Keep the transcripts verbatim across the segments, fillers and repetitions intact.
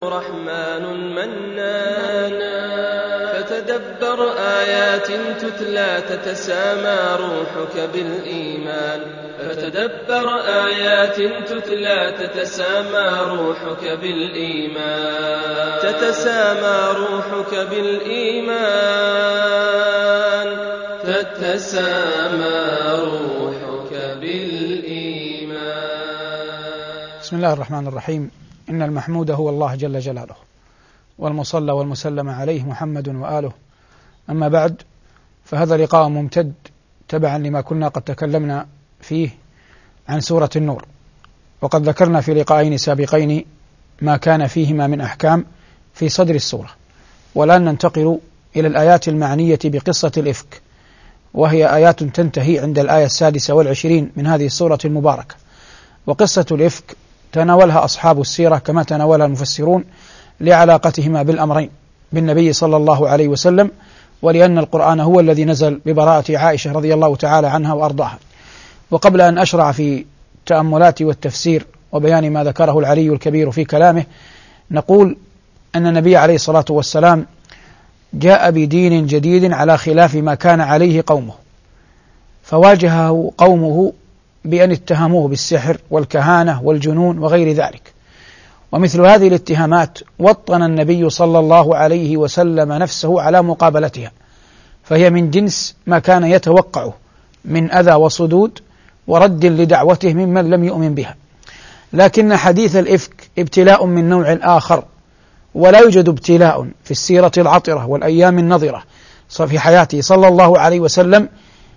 رحمن منان فتدبر آيات تتلى تتسامى روحك بالإيمان فتدبر آيات تتلى تتسامى روحك بالإيمان تتسامى روحك بالإيمان تتسامى روحك بالإيمان. بسم الله الرحمن الرحيم. إن المحمود هو الله جل جلاله، والمصلى والمسلم عليه محمد وآله. أما بعد، فهذا لقاء ممتد تبعا لما كنا قد تكلمنا فيه عن سورة النور، وقد ذكرنا في لقاءين سابقين ما كان فيهما من أحكام في صدر السورة. والآن ننتقل إلى الآيات المعنية بقصة الإفك، وهي آيات تنتهي عند الآية السادسة والعشرين من هذه السورة المباركة. وقصة الإفك تناولها أصحاب السيرة كما تناولها المفسرون لعلاقتهما بالأمرين، بالنبي صلى الله عليه وسلم، ولأن القرآن هو الذي نزل ببراءة عائشة رضي الله تعالى عنها وأرضاها. وقبل أن أشرع في التأملات والتفسير وبيان ما ذكره العلي الكبير في كلامه، نقول أن النبي عليه الصلاة والسلام جاء بدين جديد على خلاف ما كان عليه قومه، فواجهه قومه بأن اتهموه بالسحر والكهانة والجنون وغير ذلك. ومثل هذه الاتهامات وطن النبي صلى الله عليه وسلم نفسه على مقابلتها، فهي من جنس ما كان يتوقعه من أذى وصدود ورد لدعوته ممن لم يؤمن بها. لكن حديث الإفك ابتلاء من نوع آخر، ولا يوجد ابتلاء في السيرة العطرة والأيام النظرة في حياته صلى الله عليه وسلم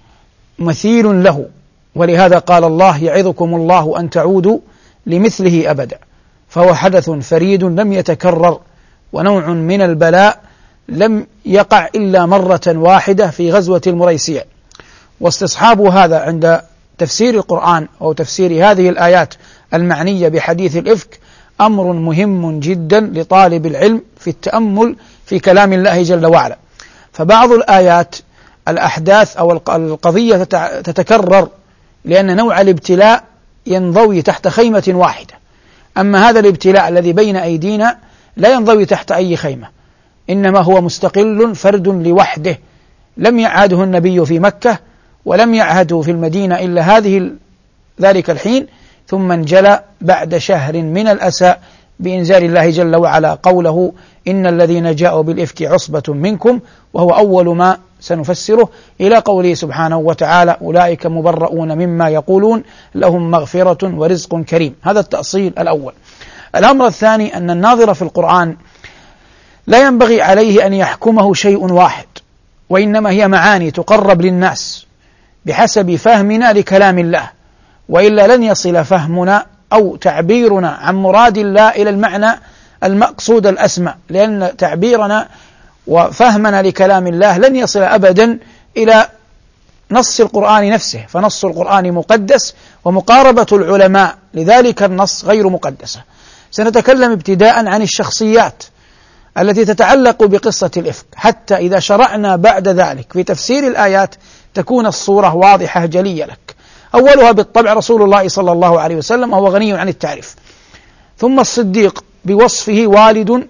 مثيل له. ولهذا قال الله: يعظكم الله أن تعودوا لمثله أبدا. فهو حدث فريد لم يتكرر، ونوع من البلاء لم يقع إلا مرة واحدة في غزوة المريسيع. واستصحاب هذا عند تفسير القرآن أو تفسير هذه الآيات المعنية بحديث الإفك أمر مهم جدا لطالب العلم في التأمل في كلام الله جل وعلا. فبعض الآيات الأحداث أو القضية تتكرر لأن نوع الابتلاء ينضوي تحت خيمة واحدة، أما هذا الابتلاء الذي بين أيدينا لا ينضوي تحت أي خيمة، إنما هو مستقل فرد لوحده، لم يعهده النبي في مكة ولم يعهده في المدينة إلا هذه ذلك الحين، ثم انجلى بعد شهر من الأسى بإنزال الله جل وعلا قوله: إن الذين جاءوا بالإفك عصبة منكم، وهو أول ما سنفسره إلى قوله سبحانه وتعالى: أولئك مبرؤون مما يقولون لهم مغفرة ورزق كريم. هذا التأصيل الأول. الأمر الثاني أن الناظر في القرآن لا ينبغي عليه أن يحكمه شيء واحد، وإنما هي معاني تقرب للناس بحسب فهمنا لكلام الله، وإلا لن يصل فهمنا أو تعبيرنا عن مراد الله إلى المعنى المقصود الأسمى، لأن تعبيرنا وفهمنا لكلام الله لن يصل أبدا إلى نص القرآن نفسه، فنص القرآن مقدس ومقاربة العلماء لذلك النص غير مقدسة. سنتكلم ابتداء عن الشخصيات التي تتعلق بقصة الإفك، حتى إذا شرعنا بعد ذلك في تفسير الآيات تكون الصورة واضحة جلية لك. أولها بالطبع رسول الله صلى الله عليه وسلم، وهو غني عن التعريف. ثم الصديق بوصفه والد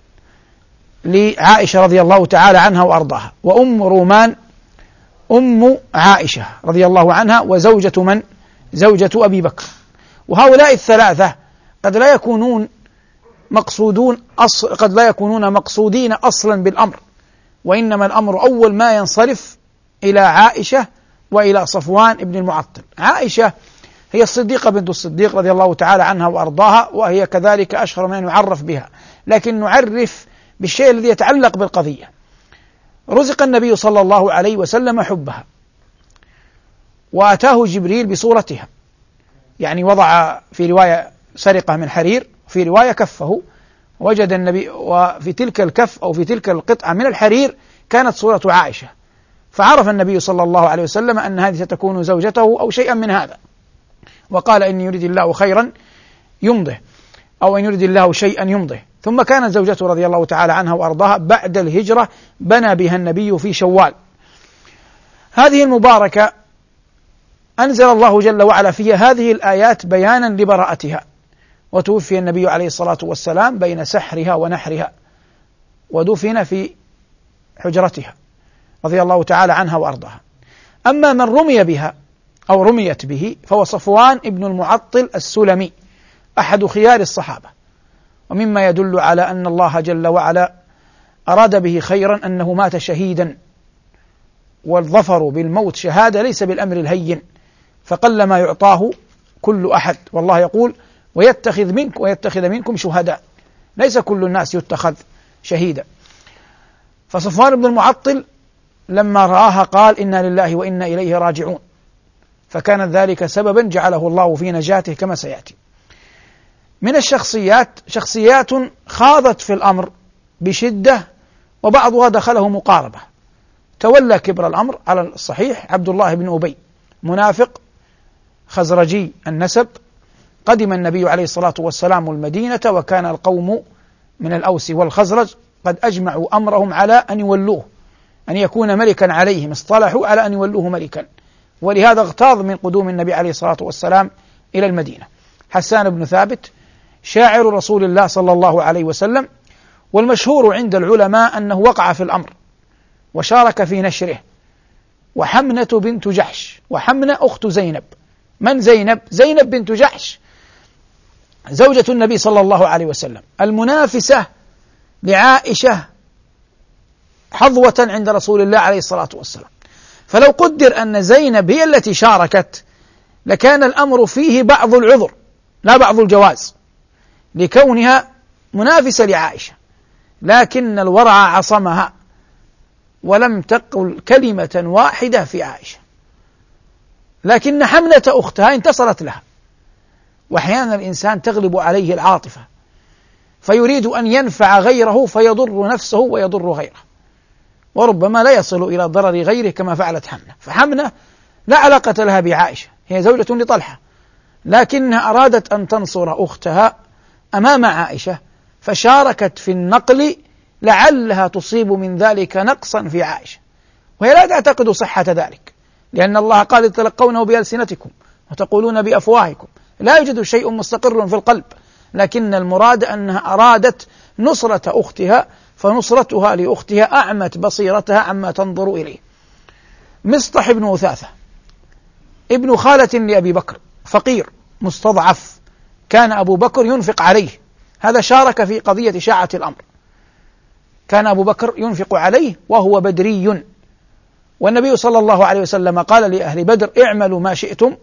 لعائشة رضي الله تعالى عنها وأرضاها، وأم رومان أم عائشة رضي الله عنها، وزوجة من؟ زوجة أبي بكر. وهؤلاء الثلاثة قد لا يكونون مقصودون أصل قد لا يكونون مقصودين أصلا بالأمر، وإنما الأمر أول ما ينصرف إلى عائشة وإلى صفوان ابن المعطل. عائشة هي الصديقة بنت الصديق رضي الله تعالى عنها وأرضاها، وهي كذلك أشهر من أن يعرف بها، لكن نعرف بالشيء الذي يتعلق بالقضية. رزق النبي صلى الله عليه وسلم حبها، وأتاه جبريل بصورتها، يعني وضع في رواية سرقة من حرير، في رواية كفه، وجد النبي وفي تلك الكف أو في تلك القطعة من الحرير كانت صورة عائشة، فعرف النبي صلى الله عليه وسلم أن هذه ستكون زوجته أو شيئا من هذا، وقال: إن يريد الله خيرا يمضه، أو إن يريد الله شيئا يمضه. ثم كانت زوجته رضي الله تعالى عنها وأرضاها بعد الهجرة بنى بها النبي في شوال. هذه المباركة أنزل الله جل وعلا فيها هذه الآيات بيانا لبراءتها، وتوفي النبي عليه الصلاة والسلام بين سحرها ونحرها، ودفن في حجرتها رضي الله تعالى عنها وأرضاها. أما من رمي بها أو رميت به فهو صفوان ابن المعطل السلمي أحد خيار الصحابة، ومما يدل على أن الله جل وعلا أراد به خيرا أنه مات شهيدا، والظفر بالموت شهادة ليس بالأمر الهين، فقل ما يعطاه كل أحد، والله يقول ويتخذ منك ويتخذ منكم شهداء، ليس كل الناس يتخذ شهيدا. فصفوان بن المعطل لما رآها قال إنا لله وإنا إليه راجعون، فكان ذلك سببا جعله الله في نجاته كما سيأتي. من الشخصيات شخصيات خاضت في الأمر بشدة، وبعضها دخله مقاربة. تولى كبر الأمر على الصحيح عبد الله بن أبي، منافق خزرجي النسب، قدم النبي عليه الصلاة والسلام المدينة، وكان القوم من الأوس والخزرج قد أجمعوا أمرهم على أن يولوه، أن يكون ملكا عليهم، اصطلحوا على أن يولوه ملكا، ولهذا اغتاظ من قدوم النبي عليه الصلاة والسلام إلى المدينة. حسان بن ثابت شاعر رسول الله صلى الله عليه وسلم، والمشهور عند العلماء أنه وقع في الأمر وشارك في نشره. وحمنة بنت جحش، وحمنة أخت زينب. من زينب؟ زينب بنت جحش زوجة النبي صلى الله عليه وسلم، المنافسة لعائشة حظوة عند رسول الله عليه الصلاة والسلام. فلو قدر أن زينب هي التي شاركت لكان الأمر فيه بعض العذر لا بعض الجواز، لكونها منافسة لعائشة، لكن الورع عصمها ولم تقل كلمة واحدة في عائشة، لكن حملة أختها انتصرت لها. وأحيانا الإنسان تغلب عليه العاطفة فيريد أن ينفع غيره فيضر نفسه ويضر غيره، وربما لا يصل إلى ضرر غيره كما فعلت حمنة. فحمنة لا علاقة لها بعائشة، هي زوجة لطلحة، لكنها أرادت أن تنصر أختها أمام عائشة، فشاركت في النقل لعلها تصيب من ذلك نقصا في عائشة، وهي لا تعتقد صحة ذلك، لأن الله قال تلقونه بألسنتكم وتقولون بأفواهكم، لا يوجد شيء مستقر في القلب، لكن المراد أنها أرادت نصرة أختها، فنصرتها لأختها أعمت بصيرتها عما تنظر إليه. مصطح بن أثاثة ابن خالة لأبي بكر، فقير مستضعف، كان أبو بكر ينفق عليه، هذا شارك في قضية شاعة الأمر، كان أبو بكر ينفق عليه وهو بدري، والنبي صلى الله عليه وسلم قال لأهل بدر اعملوا ما شئتم،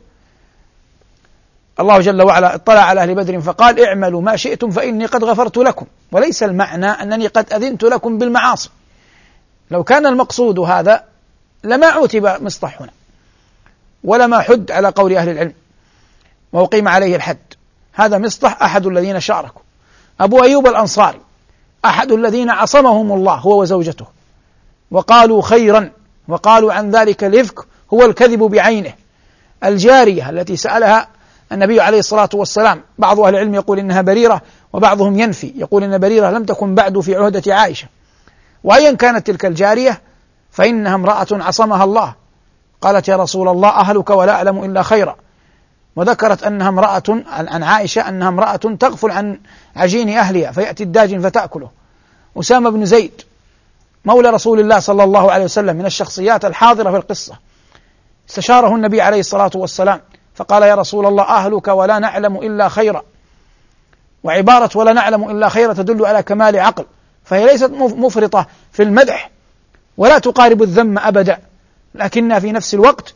الله جل وعلا اطلع على أهل بدر فقال اعملوا ما شئتم فإني قد غفرت لكم، وليس المعنى أنني قد أذنت لكم بالمعاصي. لو كان المقصود هذا لما عتب مصطح هنا ولما حد على قول أهل العلم وأقيم عليه الحد. هذا مصطح أحد الذين شاركوا. أبو أيوب الأنصاري أحد الذين عصمهم الله هو وزوجته، وقالوا خيرا، وقالوا عن ذلك الإفك هو الكذب بعينه. الجارية التي سألها النبي عليه الصلاة والسلام، بعض أهل العلم يقول إنها بريرة، وبعضهم ينفي يقول إن بريرة لم تكن بعد في عهدة عائشة، وأيا كانت تلك الجارية فإنها امرأة عصمها الله، قالت يا رسول الله أهلك ولا أعلم إلا خيرا، وذكرت أنها امرأة عن عائشة أنها امرأة تغفل عن عجين أهلها فيأتي الداجن فتأكله. أسامة بن زيد مولى رسول الله صلى الله عليه وسلم من الشخصيات الحاضرة في القصة، استشاره النبي عليه الصلاة والسلام فقال يا رسول الله أهلك ولا نعلم إلا خيرا، وعبارة ولا نعلم إلا خيرا تدل على كمال عقل، فهي ليست مفرطة في المدح ولا تقارب الذم أبدا، لكنها في نفس الوقت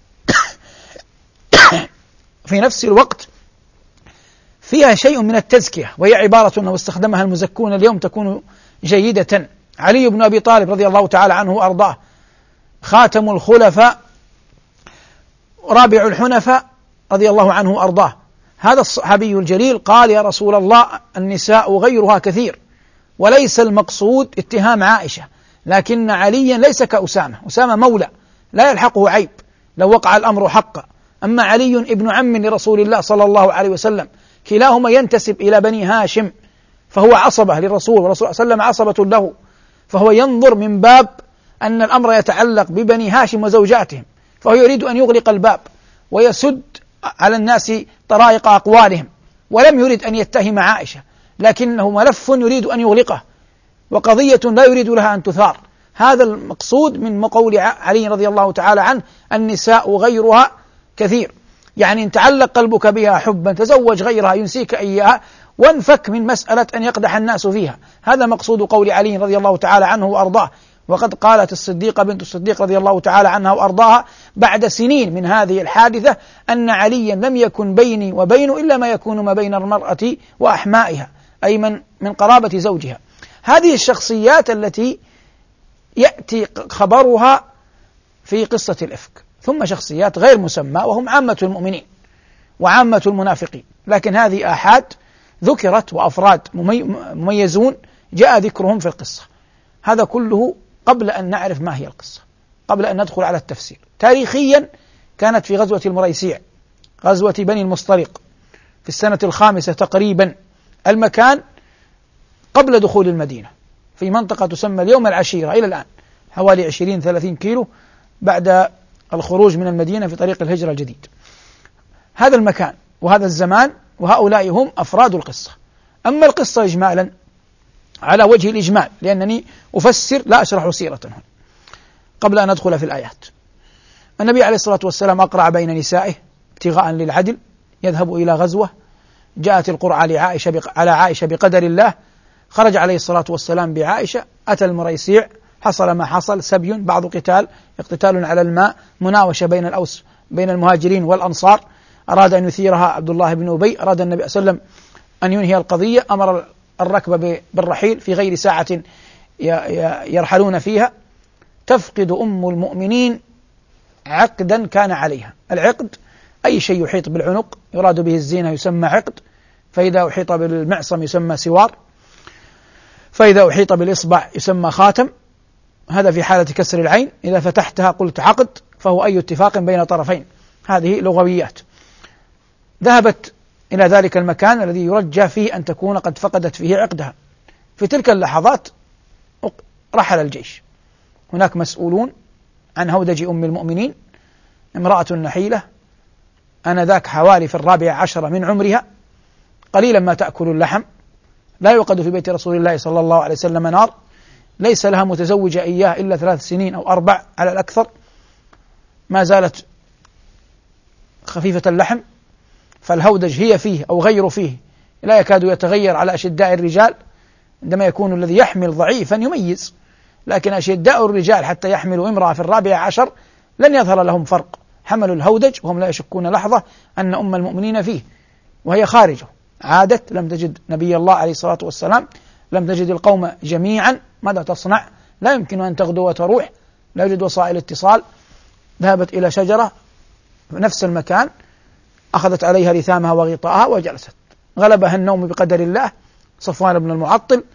في نفس الوقت فيها شيء من التزكية، وهي عبارة أنه استخدمها المزكون اليوم تكون جيدة. علي بن أبي طالب رضي الله تعالى عنه وأرضاه خاتم الخلفاء رابع الحنفاء رضي الله عنه وأرضاه، هذا الصحابي الجليل قال يا رسول الله النساء غيرها كثير، وليس المقصود اتهام عائشة، لكن عليا ليس كأسامة، أسامة مولى لا يلحقه عيب لو وقع الأمر حقا، أما علي ابن عم لرسول الله صلى الله عليه وسلم، كلاهما ينتسب إلى بني هاشم، فهو عصبة للرسول، والرسول صلى الله عليه وسلم عصبة له، فهو ينظر من باب أن الأمر يتعلق ببني هاشم وزوجاتهم، فهو يريد أن يغلق الباب ويسد على الناس طرائق أقوالهم، ولم يرد أن يتهم عائشة، لكنه ملف يريد أن يغلقه وقضية لا يريد لها أن تثار. هذا المقصود من قول علي رضي الله تعالى عنه: النساء غيرها كثير، يعني إن تعلق قلبك بها حبا تزوج غيرها ينسيك إياها، وانفك من مسألة أن يقدح الناس فيها. هذا مقصود قول علي رضي الله تعالى عنه وأرضاه. وقد قالت الصديقة بنت الصديق رضي الله تعالى عنها وأرضاها بعد سنين من هذه الحادثة أن عليا لم يكن بيني وبينه إلا ما يكون ما بين المرأة وأحمائها، أي من من قرابة زوجها. هذه الشخصيات التي يأتي خبرها في قصة الإفك، ثم شخصيات غير مسمى وهم عامة المؤمنين وعامة المنافقين، لكن هذه آحاد ذكرت وأفراد مميزون جاء ذكرهم في القصة. هذا كله قبل أن نعرف ما هي القصة، قبل أن ندخل على التفسير. تاريخيا كانت في غزوة المريسيع، غزوة بني المصطلق، في السنة الخامسة تقريبا، المكان قبل دخول المدينة، في منطقة تسمى اليوم العشيرة إلى الآن، حوالي عشرين ثلاثين كيلو بعد الخروج من المدينة في طريق الهجرة الجديد. هذا المكان وهذا الزمان وهؤلاء هم أفراد القصة. أما القصة إجمالا على وجه الإجمال، لأنني أفسر لا أشرح سيرة هنا قبل أن أدخل في الآيات. النبي عليه الصلاة والسلام أقرع بين نسائه ابتغاء للعدل، يذهب إلى غزوة، جاءت القرعة لعائشة بق... على عائشة بقدر الله، خرج عليه الصلاة والسلام بعائشة، أتى المريسيع، حصل ما حصل، سبي، بعض قتال، اقتتال على الماء، مناوشة بين الأوس بين المهاجرين والأنصار، أراد أن يثيرها عبد الله بن أبي، أراد النبي صلى الله عليه وسلم أن ينهي القضية، أمر الركب بالرحيل في غير ساعة يرحلون فيها. تفقد أم المؤمنين عقدا كان عليها. العقد أي شيء يحيط بالعنق يراد به الزينة يسمى عقد، فإذا أحيط بالمعصم يسمى سوار، فإذا أحيط بالإصبع يسمى خاتم. هذا في حالة كسر العين، إذا فتحتها قلت عقد، فهو أي اتفاق بين طرفين. هذه لغويات. ذهبت إلى ذلك المكان الذي يرجى فيه أن تكون قد فقدت فيه عقدها. في تلك اللحظات رحل الجيش. هناك مسؤولون عن هودج أم المؤمنين، امرأة نحيلة آنذاك حوالي في الرابع عشر من عمرها، قليلا ما تأكل اللحم، لا يوقد في بيت رسول الله صلى الله عليه وسلم نار، ليس لها متزوجة إياه إلا ثلاث سنين أو أربع على الأكثر، ما زالت خفيفة اللحم، فالهودج هي فيه أو غير فيه لا يكاد يتغير على أشداء الرجال. عندما يكون الذي يحمل ضعيفا يميز، لكن أشداء الرجال حتى يحملوا امرأة في الرابع عشر لن يظهر لهم فرق، حملوا الهودج وهم لا يشكون لحظة أن أم المؤمنين فيه وهي خارجه. عادت، لم تجد نبي الله عليه الصلاة والسلام، لم تجد القوم جميعا، ماذا تصنع؟ لا يمكن أن تغدو وتروح، لا يوجد وسائل اتصال. ذهبت إلى شجرة في نفس المكان، أخذت عليها رثامها وغطاءها وجلست. غلبها النوم بقدر الله. صفوان بن المعطل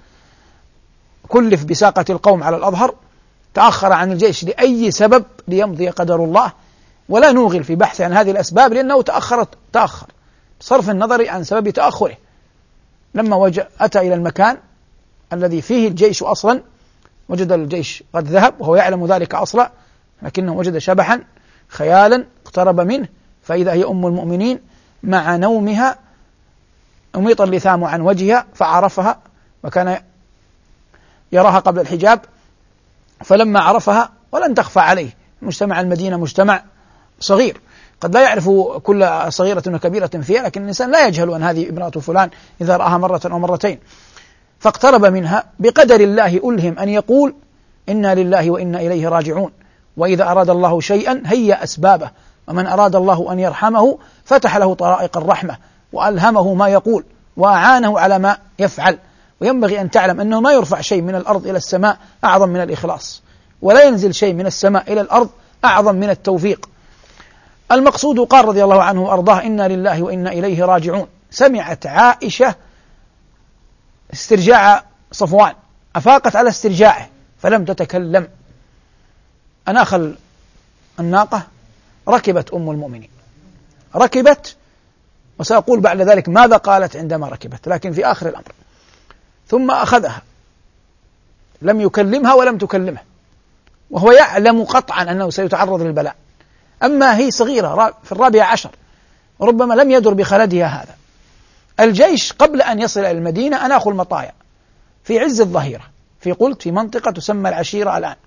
كلف بساقة القوم على الأظهر، تأخر عن الجيش لأي سبب ليمضي قدر الله، ولا نوغل في بحث عن هذه الأسباب لأنه تأخرت تأخر بصرف النظر عن سبب تأخره. لما وجاء أتى إلى المكان الذي فيه الجيش أصلا، وجد الجيش قد ذهب وهو يعلم ذلك أصلا، لكنه وجد شبحا خيالا، اقترب منه فإذا هي أم المؤمنين مع نومها، أميط اللثام عن وجهها فعرفها، وكان يراها قبل الحجاب، فلما عرفها ولن تخفى عليه، مجتمع المدينة مجتمع صغير، قد لا يعرف كل صغيرة وكبيرة فيها، لكن الإنسان لا يجهل أن هذه ابنة فلان إذا رآها مرة أو مرتين. فاقترب منها، بقدر الله ألهم أن يقول إنا لله وإنا إليه راجعون، وإذا أراد الله شيئا هيأ أسبابه، ومن أراد الله أن يرحمه فتح له طرائق الرحمة وألهمه ما يقول وأعانه على ما يفعل. وينبغي أن تعلم أنه ما يرفع شيء من الأرض إلى السماء أعظم من الإخلاص، ولا ينزل شيء من السماء إلى الأرض أعظم من التوفيق. المقصود قال رضي الله عنه وأرضاه إنا لله وإنا إليه راجعون. سمعت عائشة استرجاع صفوان، أفاقت على استرجاعه فلم تتكلم. أناخ الناقة، ركبت أم المؤمنين، ركبت، وسأقول بعد ذلك ماذا قالت عندما ركبت، لكن في آخر الأمر. ثم أخذها، لم يكلمها ولم تكلمه، وهو يعلم قطعا أنه سيتعرض للبلاء. أما هي صغيرة في الرابع عشر، ربما لم يدر بخلدها هذا. الجيش قبل أن يصل إلى المدينة أناخوا المطايا في عز الظهيرة، في قلت في منطقة تسمى العشيرة الآن.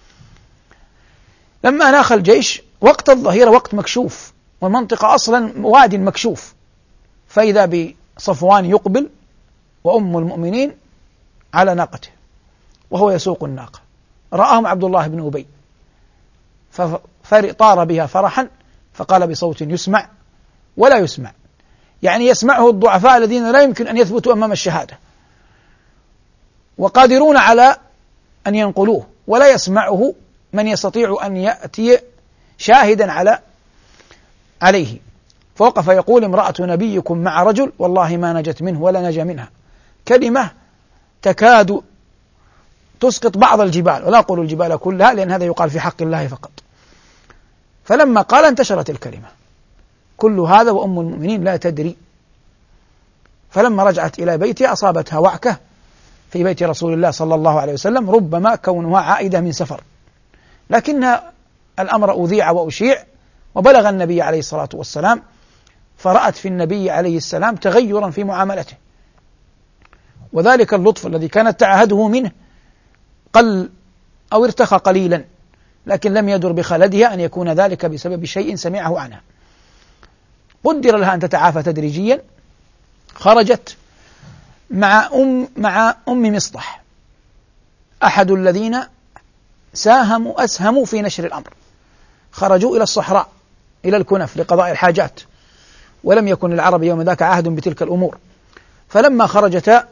لما أناخ الجيش وقت الظهيرة وقت مكشوف، والمنطقة أصلا واد مكشوف، فإذا بصفوان يقبل وأم المؤمنين على ناقته وهو يسوق الناقة، رآهم عبد الله بن أبي فطار بها فرحا فقال بصوت يسمع ولا يسمع، يعني يسمعه الضعفاء الذين لا يمكن أن يثبتوا أمام الشهادة وقادرون على أن ينقلوه، ولا يسمعه من يستطيع أن يأتي شاهدا على عليه. فوقف يقول: امرأة نبيكم مع رجل والله ما نجت منه ولا نجا منها، كلمة تكاد تسقط بعض الجبال، ولا أقول الجبال كلها لأن هذا يقال في حق الله فقط. فلما قال انتشرت الكلمة، كل هذا وأم المؤمنين لا تدري. فلما رجعت إلى بيتها أصابتها وعكة في بيت رسول الله صلى الله عليه وسلم، ربما كونها عائدة من سفر، لكن الأمر أذيع وأشيع وبلغ النبي عليه الصلاة والسلام، فرأت في النبي عليه السلام تغيرا في معاملته، وذلك اللطف الذي كانت تعهده منه قل أو ارتخى قليلا، لكن لم يدر بخلدها أن يكون ذلك بسبب شيء سمعه عنها. قدر لها أن تتعافى تدريجيا، خرجت مع أم مع أم مصطح أحد الذين ساهموا أسهموا في نشر الأمر، خرجوا إلى الصحراء إلى الكنف لقضاء الحاجات، ولم يكن للعرب يوم ذاك عهد بتلك الأمور. فلما خرجتا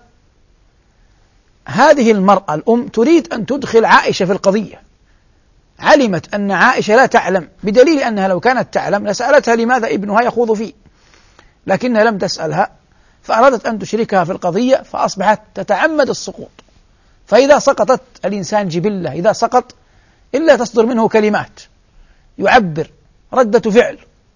هذه المرأة الأم تريد أن تدخل عائشة في القضية، علمت أن عائشة لا تعلم، بدليل أنها لو كانت تعلم لسألتها لماذا ابنها يخوض فيه، لكنها لم تسألها، فأرادت أن تشركها في القضية، فأصبحت تتعمد السقوط. فإذا سقطت الإنسان جبلة، إذا سقط إلا تصدر منه كلمات يعبر ردة فعل،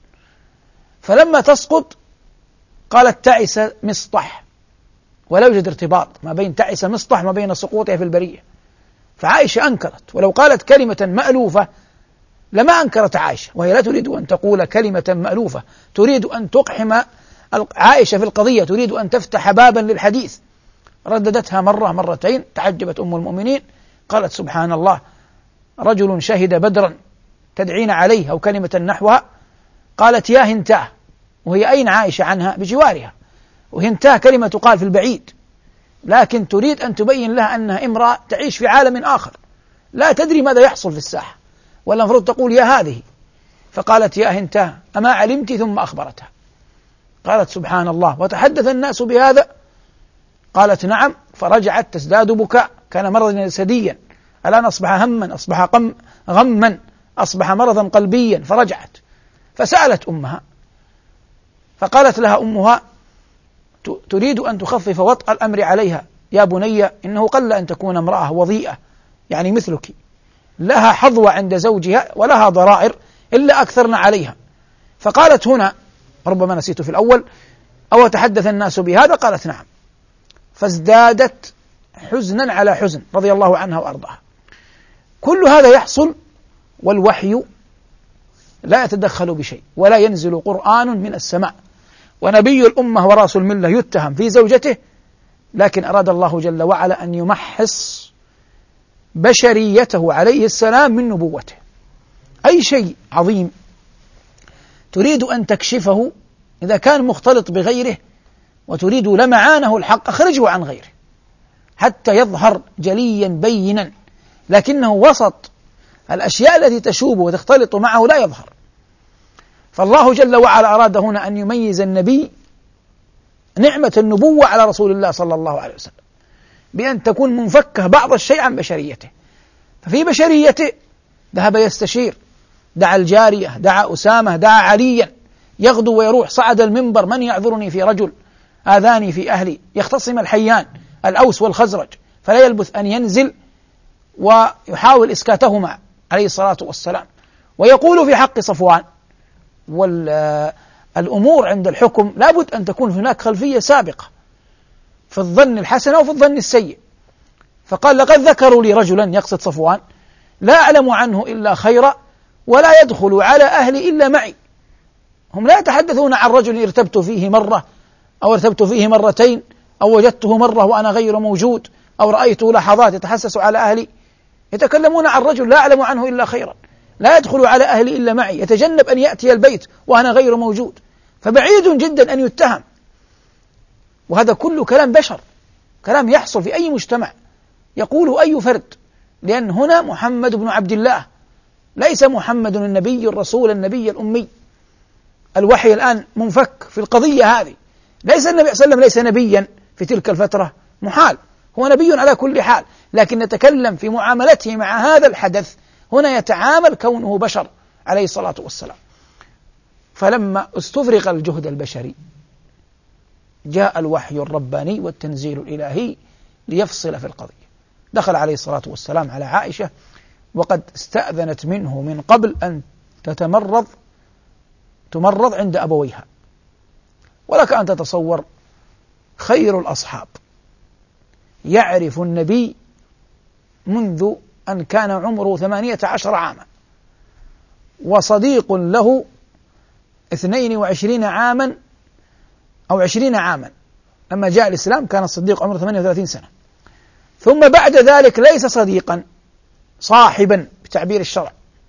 فلما تسقط قالت تعس مصطح، ولا يوجد ارتباط ما بين تعس مصطح ما بين سقوطها في البرية. فعائشة أنكرت، ولو قالت كلمة مألوفة لما أنكرت عائشة، وهي لا تريد أن تقول كلمة مألوفة، تريد أن تقحم عائشة في القضية، تريد أن تفتح بابا للحديث. رددتها مرة مرتين، تعجبت أم المؤمنين قالت: سبحان الله، رجل شهد بدرا تدعين عليه أو كلمة نحوها. قالت: يا هنتاه، وهي أين عائشة عنها؟ بجوارها، وهنتاه كلمة تقال في البعيد، لكن تريد أن تبين لها أنها امرأة تعيش في عالم آخر لا تدري ماذا يحصل في الساحة، ولا المفروض تقول يا هذه. فقالت: يا هنتاه أما علمت؟ ثم أخبرتها. قالت: سبحان الله، وتحدث الناس بهذا؟ قالت: نعم. فرجعت تزداد بكاء، كان مرضا جسديا، الآن أصبح هما، أصبح قم غما، أصبح مرضا قلبيا. فرجعت فسألت أمها، فقالت لها أمها: تريد أن تخفف وطأ الأمر عليها يا بني، إنه قل أن تكون امرأة وضيئة يعني مثلك، لها حظوة عند زوجها ولها ضرائر إلا أكثرنا عليها. فقالت هنا، ربما نسيت في الأول: أو تحدث الناس بهذا؟ قالت: نعم. فازدادت حزنا على حزن رضي الله عنها وأرضاها. كل هذا يحصل والوحي لا يتدخل بشيء، ولا ينزل قرآن من السماء، ونبي الأمة ورأس الملة يتهم في زوجته، لكن أراد الله جل وعلا أن يمحص بشريته عليه السلام من نبوته. أي شيء عظيم تريد أن تكشفه إذا كان مختلط بغيره وتريد لمعانه الحق، أخرجه عن غيره حتى يظهر جليا بينا، لكنه وسط الأشياء التي تشوب وتختلط معه لا يظهر. فالله جل وعلا أراد هنا أن يميز النبي نعمة النبوة على رسول الله صلى الله عليه وسلم بأن تكون منفكة بعض الشيء عن بشريته. ففي بشريته ذهب يستشير، دعا الجارية، دعا أسامة، دعا عليا، يغدو ويروح، صعد المنبر: من يعذرني في رجل آذاني في أهلي. يختصم الحيان الأوس والخزرج، فلا يلبث أن ينزل ويحاول إسكاتهما عليه الصلاة والسلام. ويقول في حق صفوان، والأمور عند الحكم لابد أن تكون هناك خلفية سابقة في الظن الحسن وفي الظن السيء. فقال: لقد ذكروا لي رجلا، يقصد صفوان، لا أعلم عنه إلا خيرا ولا يدخل على أهلي إلا معي. هم لا يتحدثون عن رجل ارتبت فيه مرة أو ارتبت فيه مرتين، أو وجدته مرة وأنا غير موجود، أو رأيته لحظات يتحسس على أهلي. يتكلمون عن رجل لا أعلم عنه إلا خيرا، لا يدخل على أهلي إلا معي، يتجنب أن يأتي البيت وأنا غير موجود، فبعيد جدا أن يتهم. وهذا كله كلام بشر، كلام يحصل في أي مجتمع يقوله أي فرد، لأن هنا محمد بن عبد الله، ليس محمد النبي الرسول النبي الأمي. الوحي الآن منفك في القضية هذه، ليس النبي صلى الله عليه وسلم ليس نبيا في تلك الفترة، محال، هو نبي على كل حال، لكن نتكلم في معاملته مع هذا الحدث. هنا يتعامل كونه بشر عليه الصلاة والسلام. فلما استفرغ الجهد البشري جاء الوحي الرباني والتنزيل الإلهي ليفصل في القضية. دخل عليه الصلاة والسلام على عائشة وقد استأذنت منه من قبل أن تتمرض تمرض عند أبويها. ولك أن تتصور خير الأصحاب يعرف النبي منذ أن كان عمره ثمانية عشر عاما، وصديق له اثنين وعشرين عاما أو عشرين عاما. لما جاء الإسلام كان الصديق عمره ثمانية وثلاثين سنة، ثم بعد ذلك ليس صديقا، صاحبا بتعبير الشرع،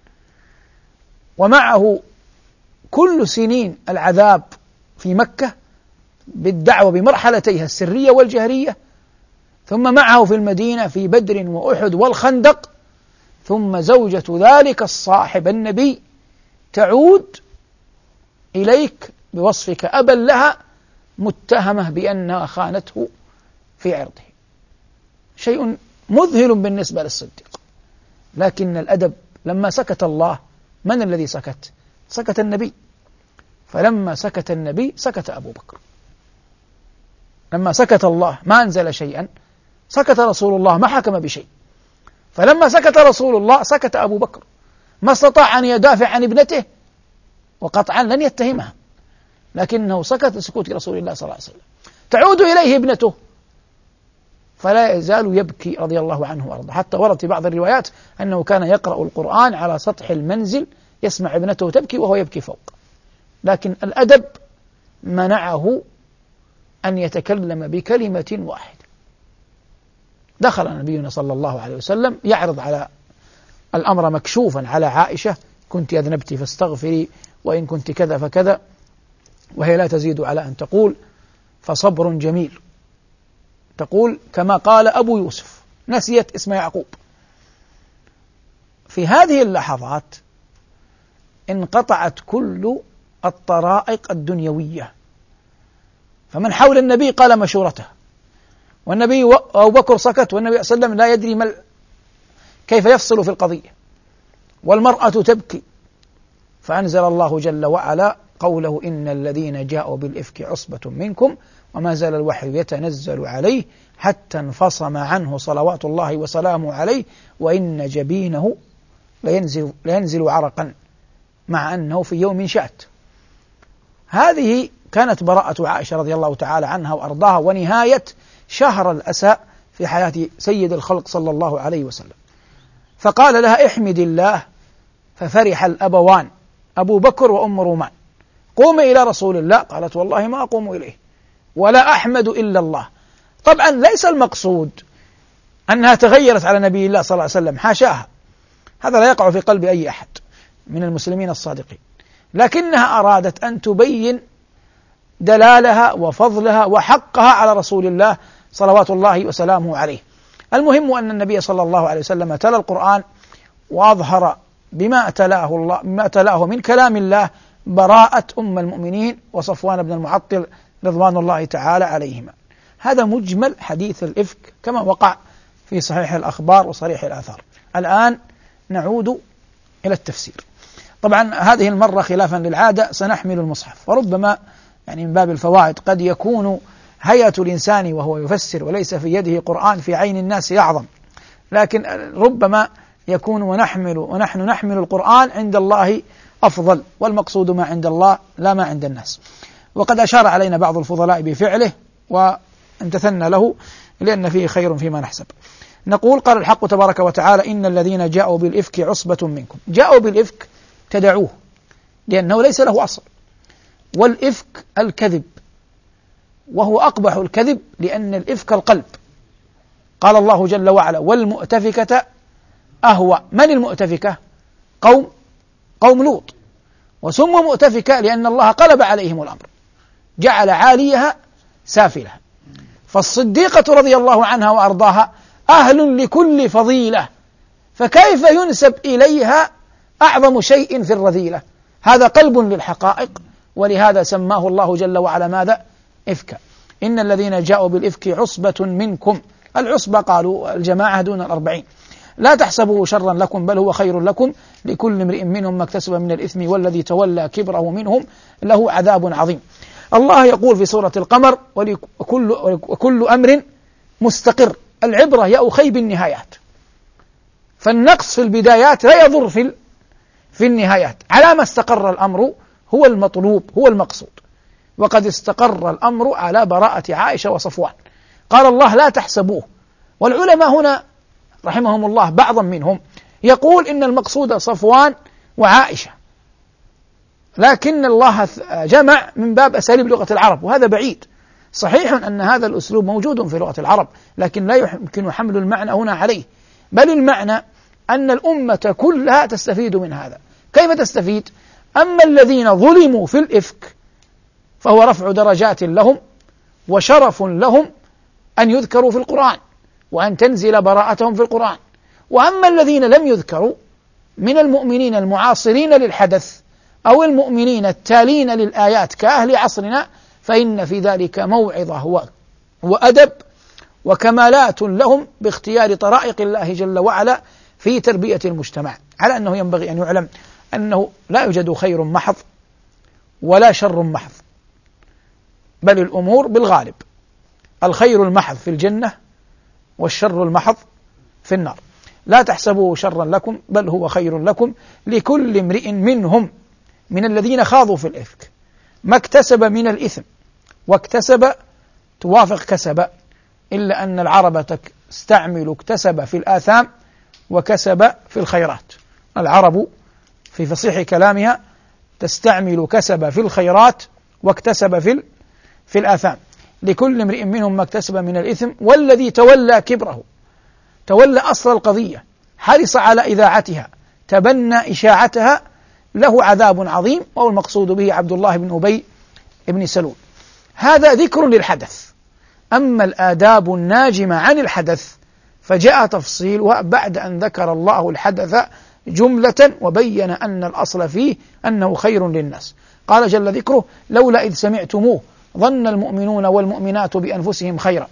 ومعه كل سنين العذاب في مكة بالدعوة بمرحلتيها السرية والجهرية، ثم معه في المدينة في بدر وأحد والخندق، ثم زوجة ذلك الصاحب النبي تعود إليك بوصفك أبا لها متهمة بأنها خانته في عرضه. شيء مذهل بالنسبة للصديق. لكن الأدب لما سكت الله، من الذي سكت؟ سكت النبي. فلما سكت النبي سكت أبو بكر. لما سكت الله ما أنزل شيئا، سكت رسول الله ما حكم بشيء. فلما سكت رسول الله سكت أبو بكر، ما استطاع أن يدافع عن ابنته، وقطعا لن يتهمها، لكنه سكت لسكوت رسول الله صلى الله عليه وسلم. تعود إليه ابنته فلا يزال يبكي رضي الله عنه وأرضاه، حتى ورد في بعض الروايات أنه كان يقرأ القرآن على سطح المنزل يسمع ابنته تبكي وهو يبكي فوق. لكن الأدب منعه أن يتكلم بكلمة واحدة. دخل نبينا صلى الله عليه وسلم يعرض على الأمر مكشوفا على عائشة: كنت أذنبت فاستغفري، وإن كنت كذا فكذا، وهي لا تزيد على أن تقول: فصبر جميل. تقول كما قال أبو يوسف، نسيت اسم يعقوب. في هذه اللحظات انقطعت كل الطرائق الدنيوية، فمن حول النبي قال مشورته، والنبي أبو بكر سكت، والنبي صلى الله عليه وسلم لا يدري ما كيف يفصل في القضية، والمرأة تبكي. فأنزل الله جل وعلا قوله: إن الذين جاءوا بالإفك عصبة منكم وما زال الوحي يتنزل عليه حتى انفصم عنه صلوات الله وسلامه عليه، وإن جبينه لينزل, لينزل عرقا مع أنه في يوم شات. هذه كانت براءة عائشة رضي الله تعالى عنها وأرضاها، ونهاية شهر الأسى في حياة سيد الخلق صلى الله عليه وسلم. فقال لها: احمد الله. ففرح الأبوان أبو بكر وأم رومان: قومي إلى رسول الله. قالت: والله ما أقوم إليه ولا أحمد إلا الله. طبعا ليس المقصود أنها تغيرت على نبي الله صلى الله عليه وسلم، حاشاها، هذا لا يقع في قلب أي أحد من المسلمين الصادقين، لكنها أرادت أن تبين دلالها وفضلها وحقها على رسول الله صلوات الله وسلامه عليه. المهم أن النبي صلى الله عليه وسلم تلا القرآن وأظهر بما تلاه الله بما تلاه من كلام الله براءة أم المؤمنين وصفوان بن المعطل رضوان الله تعالى عليهما. هذا مجمل حديث الإفك كما وقع في صحيح الأخبار وصريح الآثار. الآن نعود إلى التفسير. طبعا هذه المرة خلافا للعادة سنحمل المصحف، وربما يعني من باب الفوائد قد يكون هيئة الإنسان وهو يفسر وليس في يده قرآن في عين الناس أعظم، لكن ربما يكون ونحمل ونحن نحمل القرآن عند الله أفضل، والمقصود ما عند الله لا ما عند الناس. وقد أشار علينا بعض الفضلاء بفعله وامتثلنا له لأن فيه خير فيما نحسب. نقول: قال الحق تبارك وتعالى: إن الذين جاءوا بالإفك عصبة منكم. جاءوا بالإفك تدعوه لأنه ليس له أصل، والإفك الكذب، وهو أقبح الكذب، لأن الإفك القلب. قال الله جل وعلا: والمؤتفكة أهوى. من المؤتفكة؟ قوم قوم لوط، وسموا مؤتفكة لأن الله قلب عليهم الأمر، جعل عاليها سافلها. فالصديقة رضي الله عنها وأرضاها أهل لكل فضيلة، فكيف ينسب إليها أعظم شيء في الرذيلة؟ هذا قلب للحقائق، ولهذا سماه الله جل وعلا ماذا؟ إفكا. إن الذين جاءوا بالإفك عصبة منكم. العصبة قالوا الجماعة دون الأربعين. لا تحسبوا شرا لكم بل هو خير لكم، لكل امرئ منهم ما اكتسب من الإثم والذي تولى كبره منهم له عذاب عظيم. الله يقول في سورة القمر: وكل, وكل أمر مستقر. العبرة يا أخي بالنهايات، فالنقص في البدايات لا يضر في في النهايات. على ما استقر الأمر هو المطلوب، هو المقصود. وقد استقر الأمر على براءة عائشة وصفوان. قال الله: لا تحسبوه. والعلماء هنا رحمهم الله بعضا منهم يقول إن المقصود صفوان وعائشة، لكن الله جمع من باب أساليب لغة العرب، وهذا بعيد. صحيح أن هذا الأسلوب موجود في لغة العرب، لكن لا يمكن حمل المعنى هنا عليه، بل المعنى أن الأمة كلها تستفيد من هذا. كيف تستفيد؟ أما الذين ظلموا في الإفك فهو رفع درجات لهم وشرف لهم أن يذكروا في القرآن وأن تنزل براءتهم في القرآن. وأما الذين لم يذكروا من المؤمنين المعاصرين للحدث أو المؤمنين التالين للآيات كأهل عصرنا، فإن في ذلك موعظة وأدب وكمالات لهم باختيار طرائق الله جل وعلا في تربية المجتمع. على أنه ينبغي أن يعلم أنه لا يوجد خير محض ولا شر محض، بل الأمور بالغالب. الخير المحض في الجنة والشر المحض في النار. لا تحسبوه شرا لكم بل هو خير لكم، لكل امرئ منهم من الذين خاضوا في الإفك ما اكتسب من الإثم. واكتسب توافق كسب، إلا أن العرب تستعمل اكتسب في الآثام وكسب في الخيرات. العرب في فصيح كلامها تستعمل كسب في الخيرات واكتسب في في الآثام. لكل امرئ منهم ما اكتسب من الإثم والذي تولى كبره، تولى أصل القضية، حرص على إذاعتها، تبنى إشاعتها، له عذاب عظيم. وهو المقصود به عبد الله بن أبي بن سلول. هذا ذكر للحدث. أما الآداب الناجمة عن الحدث فجاء تفصيلها بعد أن ذكر الله الحدث جملة وبين أن الأصل فيه أنه خير للناس. قال جل ذكره: لولا إذ سمعتموه ظن المؤمنون والمؤمنات بأنفسهم خيرا.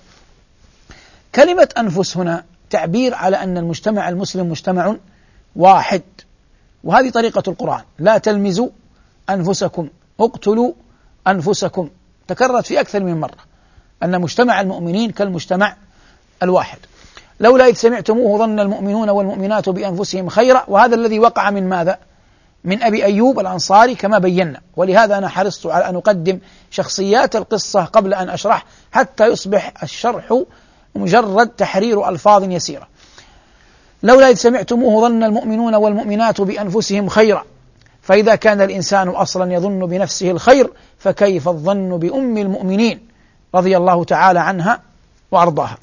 كلمة أنفس هنا تعبير على أن المجتمع المسلم مجتمع واحد، وهذه طريقة القرآن: لا تلمزوا أنفسكم اقتلوا أنفسكم. تكررت في أكثر من مرة أن مجتمع المؤمنين كالمجتمع الواحد. لولا إذ سمعتموه ظن المؤمنون والمؤمنات بأنفسهم خيرا. وهذا الذي وقع من ماذا؟ من أبي أيوب الأنصاري كما بينا. ولهذا أنا حرصت على أن أقدم شخصيات القصة قبل أن أشرح، حتى يصبح الشرح مجرد تحرير ألفاظ يسيرة. لولا إذ سمعتموه ظن المؤمنون والمؤمنات بأنفسهم خيرا، فإذا كان الإنسان أصلا يظن بنفسه الخير فكيف الظن بأم المؤمنين رضي الله تعالى عنها وأرضاها.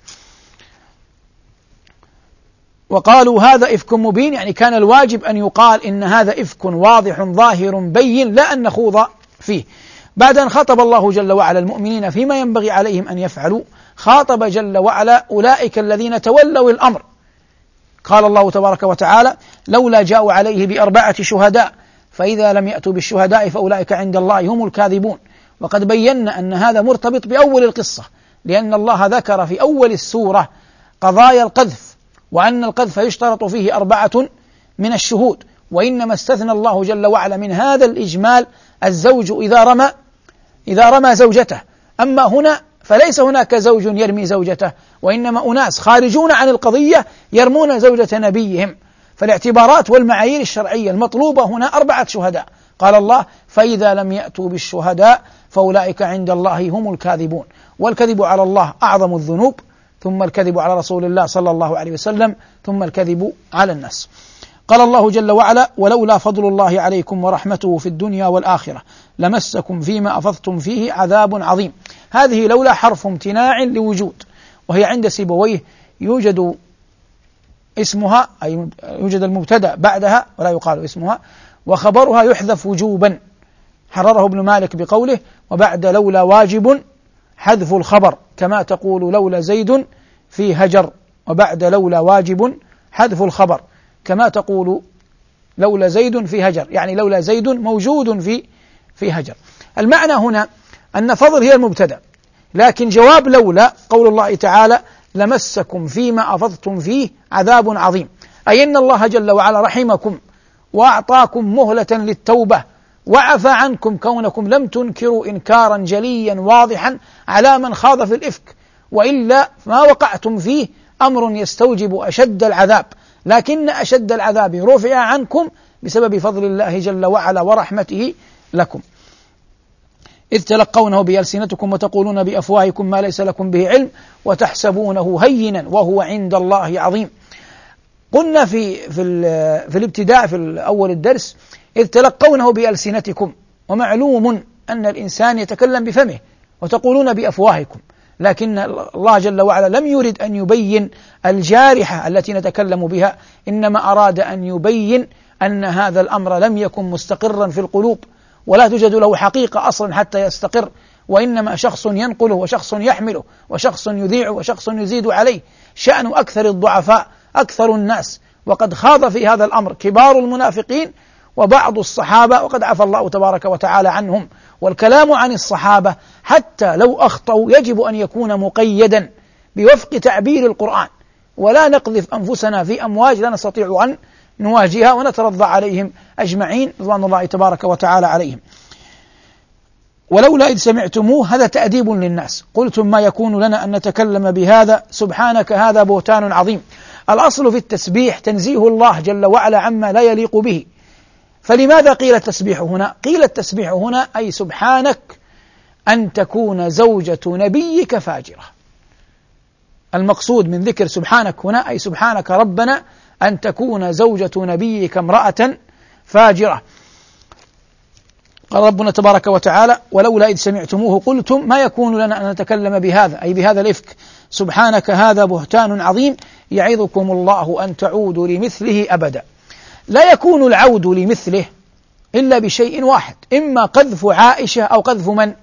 وقالوا هذا إفك مبين، يعني كان الواجب أن يقال إن هذا إفك واضح ظاهر بين، لا أن نخوض فيه. بعد أن خاطب الله جل وعلا المؤمنين فيما ينبغي عليهم أن يفعلوا، خاطب جل وعلا أولئك الذين تولوا الأمر. قال الله تبارك وتعالى: لولا جاءوا عليه بأربعة شهداء فإذا لم يأتوا بالشهداء فأولئك عند الله هم الكاذبون. وقد بينا أن هذا مرتبط بأول القصة، لأن الله ذكر في أول السورة قضايا القذف، وأن القذف يشترط فيه أربعة من الشهود، وإنما استثنى الله جل وعلا من هذا الإجمال الزوج إذا رمى إذا رمى زوجته. أما هنا فليس هناك زوج يرمي زوجته، وإنما أناس خارجون عن القضية يرمون زوجة نبيهم. فالاعتبارات والمعايير الشرعية المطلوبة هنا أربعة شهداء. قال الله: فإذا لم يأتوا بالشهداء فأولئك عند الله هم الكاذبون. والكذب على الله أعظم الذنوب، ثم الكذب على رسول الله صلى الله عليه وسلم، ثم الكذب على الناس. قال الله جل وعلا: ولولا فضل الله عليكم ورحمته في الدنيا والآخرة لمسكم فيما أفضتم فيه عذاب عظيم. هذه لولا حرف امتناع لوجود، وهي عند سيبويه يوجد اسمها، أي يوجد المبتدأ بعدها ولا يقال اسمها، وخبرها يحذف وجوبا، حرره ابن مالك بقوله: وبعد لولا واجب حذف الخبر، كما تقول لولا زيد في هجر. وبعد لولا واجب حذف الخبر، كما تقول لولا زيد في هجر، يعني لولا زيد موجود في في هجر. المعنى هنا أن فضل هي المبتدأ، لكن جواب لولا قول الله تعالى: لمسكم فيما أفضتم فيه عذاب عظيم، أي أن الله جل وعلا رحمكم وأعطاكم مهلة للتوبة وعفى عنكم كونكم لم تنكروا إنكارا جليا واضحا على من خاض في الإفك، وإلا ما وقعتم فيه أمر يستوجب أشد العذاب، لكن أشد العذاب رفع عنكم بسبب فضل الله جل وعلا ورحمته لكم. إذ تلقونه بألسنتكم وتقولون بأفواهكم ما ليس لكم به علم وتحسبونه هينا وهو عند الله عظيم. قلنا في في, في الابتداء في أول الدرس: إذ تلقونه بألسنتكم، ومعلوم أن الإنسان يتكلم بفمه، وتقولون بأفواهكم، لكن الله جل وعلا لم يرد أن يبين الجارحة التي نتكلم بها، إنما أراد أن يبين أن هذا الأمر لم يكن مستقرا في القلوب، ولا توجد له حقيقة أصلا حتى يستقر، وإنما شخص ينقله وشخص يحمله وشخص يذيع وشخص يزيد عليه، شأن أكثر الضعفاء أكثر الناس. وقد خاض في هذا الأمر كبار المنافقين وبعض الصحابة، وقد عفى الله تبارك وتعالى عنهم. والكلام عن الصحابة حتى لو أخطأوا يجب أن يكون مقيدا بوفق تعبير القرآن، ولا نقذف أنفسنا في أمواج لا نستطيع أن نواجهها ونترضى عليهم أجمعين رضوان الله تبارك وتعالى عليهم. ولولا إذ سمعتموه، هذا تأديب للناس، قلتم ما يكون لنا أن نتكلم بهذا سبحانك هذا بهتان عظيم. الأصل في التسبيح تنزيه الله جل وعلا عما لا يليق به، فلماذا قيل التسبيح هنا؟ قيل التسبيح هنا أي سبحانك أن تكون زوجة نبيك فاجرة. المقصود من ذكر سبحانك هنا أي سبحانك ربنا أن تكون زوجة نبيك امرأة فاجرة. قال ربنا تبارك وتعالى: ولولا إذ سمعتموه قلتم ما يكون لنا أن نتكلم بهذا، أي بهذا الإفك، سبحانك هذا بهتان عظيم يعظكم الله أن تعودوا لمثله أبدا. لا يكون العود لمثله إلا بشيء واحد: إما قذف عائشة أو قذف من؟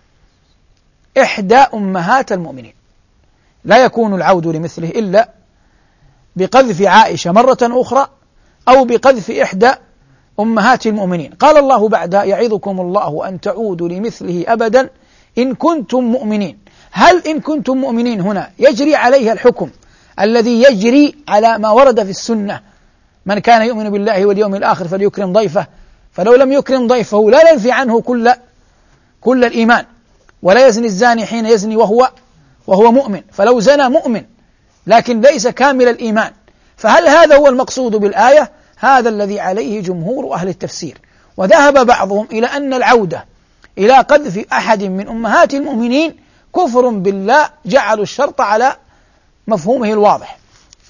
إحدى أمهات المؤمنين. لا يكون العود لمثله إلا بقذف عائشة مرة أخرى أو بقذف إحدى أمهات المؤمنين. قال الله بعدها: يعظكم الله أن تعودوا لمثله أبدا إن كنتم مؤمنين. هل إن كنتم مؤمنين هنا يجري عليها الحكم الذي يجري على ما ورد في السنة: من كان يؤمن بالله واليوم الآخر فليكرم ضيفه، فلو لم يكرم ضيفه لا ينفي عنه كل كل الإيمان. ولا يزني الزاني حين يزني وهو وهو مؤمن، فلو زنى مؤمن لكن ليس كامل الإيمان. فهل هذا هو المقصود بالآية؟ هذا الذي عليه جمهور أهل التفسير. وذهب بعضهم إلى أن العودة إلى قذف أحد من أمهات المؤمنين كفر بالله، جعلوا الشرط على مفهومه الواضح.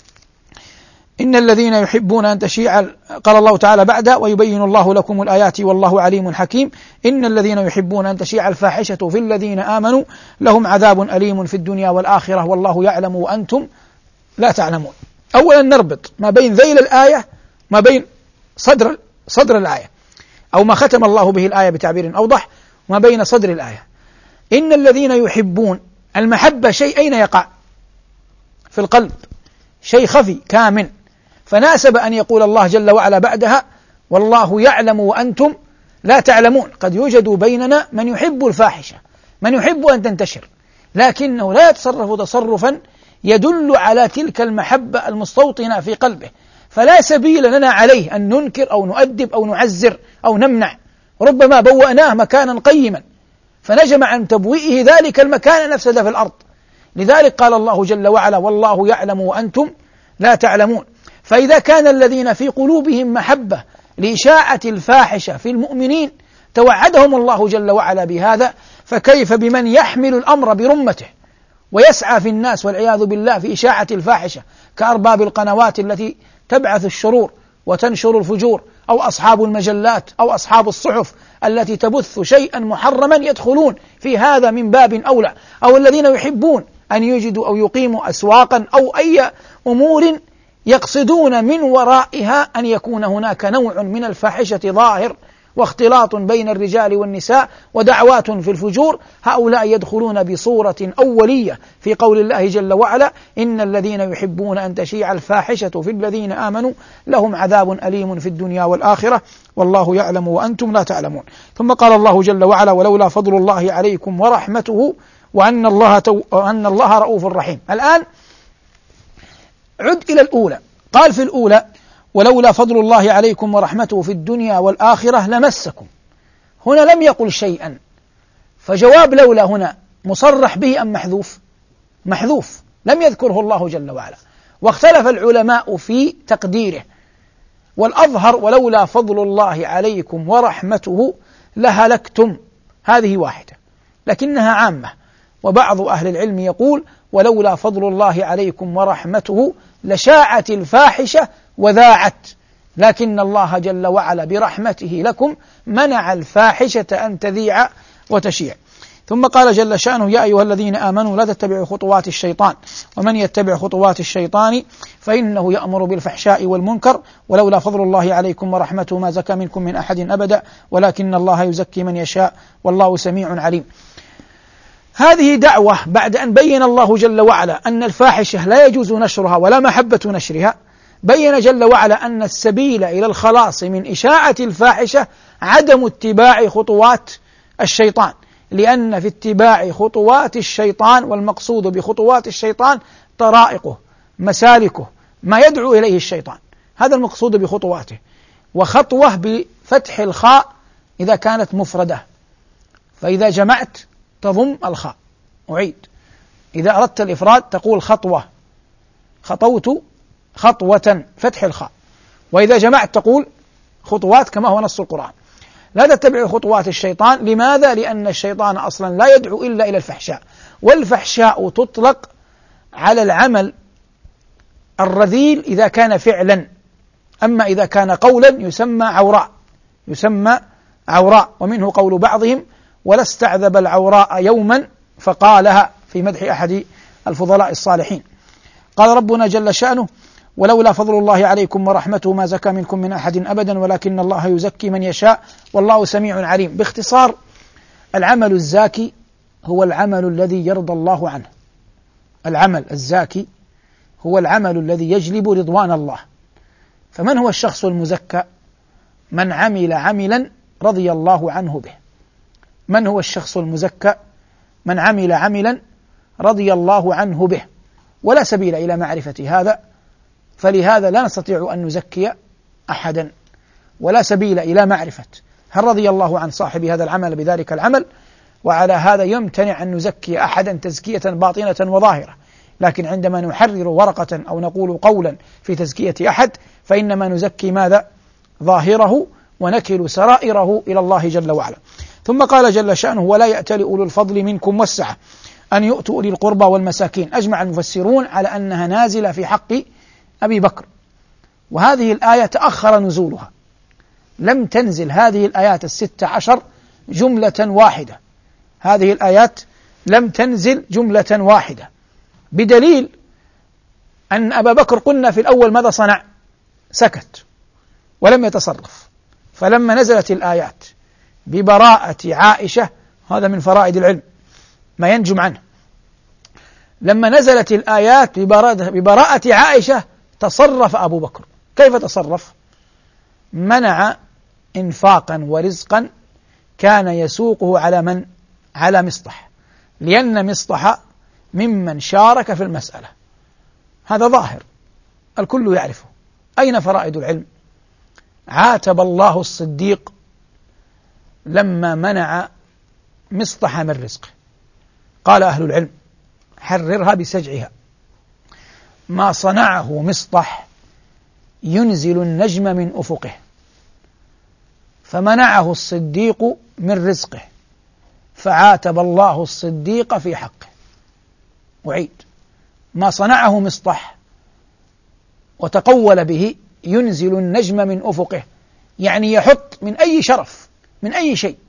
إن الذين يحبون أن تشيع، قال الله تعالى بعد: ويبين الله لكم الآيات والله عليم حكيم. إن الذين يحبون أن تشيع الفاحشة في الذين آمنوا لهم عذاب أليم في الدنيا والآخرة والله يعلم وأنتم لا تعلمون. أولا نربط ما بين ذيل الآية ما بين صدر صدر الآية، أو ما ختم الله به الآية بتعبير أوضح، ما بين صدر الآية. إن الذين يحبون، المحبة شيء أين يقع؟ في القلب، شيء خفي كامن، فناسب أن يقول الله جل وعلا بعدها: والله يعلم وأنتم لا تعلمون. قد يوجد بيننا من يحب الفاحشة، من يحب أن تنتشر، لكنه لا يتصرف تصرفا يدل على تلك المحبة المستوطنة في قلبه، فلا سبيل لنا عليه أن ننكر أو نؤدب أو نعزر أو نمنع. ربما بوأناه مكانا قيما فنجم عن تبوئه ذلك المكان نفسد في الأرض. لذلك قال الله جل وعلا: والله يعلم وأنتم لا تعلمون. فإذا كان الذين في قلوبهم محبة لإشاعة الفاحشة في المؤمنين توعدهم الله جل وعلا بهذا، فكيف بمن يحمل الأمر برمته ويسعى في الناس والعياذ بالله في إشاعة الفاحشة كأرباب القنوات التي تبعث الشرور وتنشر الفجور، أو أصحاب المجلات أو أصحاب الصحف التي تبث شيئا محرما يدخلون في هذا من باب أولى، أو الذين يحبون أن يجدوا أو يقيموا أسواقا أو أي أمور يقصدون من ورائها أن يكون هناك نوع من الفاحشة ظاهر واختلاط بين الرجال والنساء ودعوات في الفجور. هؤلاء يدخلون بصورة أولية في قول الله جل وعلا: إن الذين يحبون أن تشيع الفاحشة في الذين آمنوا لهم عذاب أليم في الدنيا والآخرة والله يعلم وأنتم لا تعلمون. ثم قال الله جل وعلا: ولولا فضل الله عليكم ورحمته وأن الله, تو... وأن الله رؤوف رحيم. الآن عد إلى الأولى، قال في الأولى: ولولا فضل الله عليكم ورحمته في الدنيا والآخرة لمسكم. هنا لم يقل شيئا، فجواب لولا هنا مصرح به أم محذوف؟ محذوف، لم يذكره الله جل وعلا، واختلف العلماء في تقديره، والأظهر: ولولا فضل الله عليكم ورحمته لهلكتم. هذه واحدة لكنها عامة، وبعض أهل العلم يقول: ولولا فضل الله عليكم ورحمته لشاعت الفاحشة وذاعت، لكن الله جل وعلا برحمته لكم منع الفاحشة أن تذيع وتشيع. ثم قال جل شأنه: يا أيها الذين آمنوا لا تتبعوا خطوات الشيطان ومن يتبع خطوات الشيطان فإنه يأمر بالفحشاء والمنكر ولولا فضل الله عليكم ورحمته ما زكى منكم من أحد أبدا ولكن الله يزكي من يشاء والله سميع عليم. هذه دعوة بعد أن بين الله جل وعلا أن الفاحشة لا يجوز نشرها ولا محبة نشرها، بين جل وعلا أن السبيل إلى الخلاص من إشاعة الفاحشة عدم اتباع خطوات الشيطان، لأن في اتباع خطوات الشيطان، والمقصود بخطوات الشيطان طرائقه مسالكه ما يدعو إليه الشيطان، هذا المقصود بخطواته. وخطوة بفتح الخاء إذا كانت مفردة، فإذا جمعت تضم الخاء. أعيد: إذا أردت الإفراد تقول خطوة، خطوت خطوة، فتح الخاء. وإذا جمعت تقول خطوات كما هو نص القرآن. لا تتبع خطوات الشيطان. لماذا؟ لأن الشيطان أصلا لا يدعو إلا إلى الفحشاء، والفحشاء تطلق على العمل الرذيل إذا كان فعلا، أما إذا كان قولا يسمى عوراء، يسمى عوراء. ومنه قول بعضهم: ولا استعذب العوراء يوما فقالها، في مدح أحد الفضلاء الصالحين. قال ربنا جل شأنه: ولولا فضل الله عليكم ورحمته ما زكى منكم من أحد أبدا ولكن الله يزكي من يشاء والله سميع عليم. باختصار، العمل الزاكي هو العمل الذي يرضى الله عنه. العمل الزاكي هو العمل الذي يجلب رضوان الله. فمن هو الشخص المزكى؟ من عمل عملا رضي الله عنه به. من هو الشخص المزكى؟ من عمل عملا رضي الله عنه به. ولا سبيل إلى معرفة هذا، فلهذا لا نستطيع أن نزكي أحدا، ولا سبيل إلى معرفة هل رضي الله عن صاحب هذا العمل بذلك العمل، وعلى هذا يمتنع أن نزكي أحدا تزكية باطنة وظاهرة. لكن عندما نحرر ورقة أو نقول قولا في تزكية أحد فإنما نزكي ماذا؟ ظاهره، ونكل سرائره إلى الله جل وعلا. ثم قال جل شأنه: ولا يأتل أولو الفضل منكم والسعة أن يؤتوا أولي القربى والمساكين. أجمع المفسرون على أنها نازلة في حق أبي بكر، وهذه الآية تأخر نزولها، لم تنزل هذه الآيات الست عشر جملة واحدة، هذه الآيات لم تنزل جملة واحدة، بدليل أن أبا بكر قلنا في الأول ماذا صنع؟ سكت ولم يتصرف. فلما نزلت الآيات ببراءة عائشة، هذا من فرائد العلم ما ينجم عنه، لما نزلت الآيات ببراءة عائشة تصرف أبو بكر. كيف تصرف؟ منع إنفاقا ورزقا كان يسوقه على من؟ على مصطح، لأن مصطح ممن شارك في المسألة، هذا ظاهر الكل يعرفه. أين فرائد العلم؟ عاتب الله الصديق لما منع مصطح من رزقه، قال أهل العلم: حررها بسجعها، ما صنعه مصطح ينزل النجم من أفقه، فمنعه الصديق من رزقه، فعاتب الله الصديق في حقه. أعيد: ما صنعه مصطح وتقول به ينزل النجم من أفقه، يعني يحط من أي شرف من أي شيء.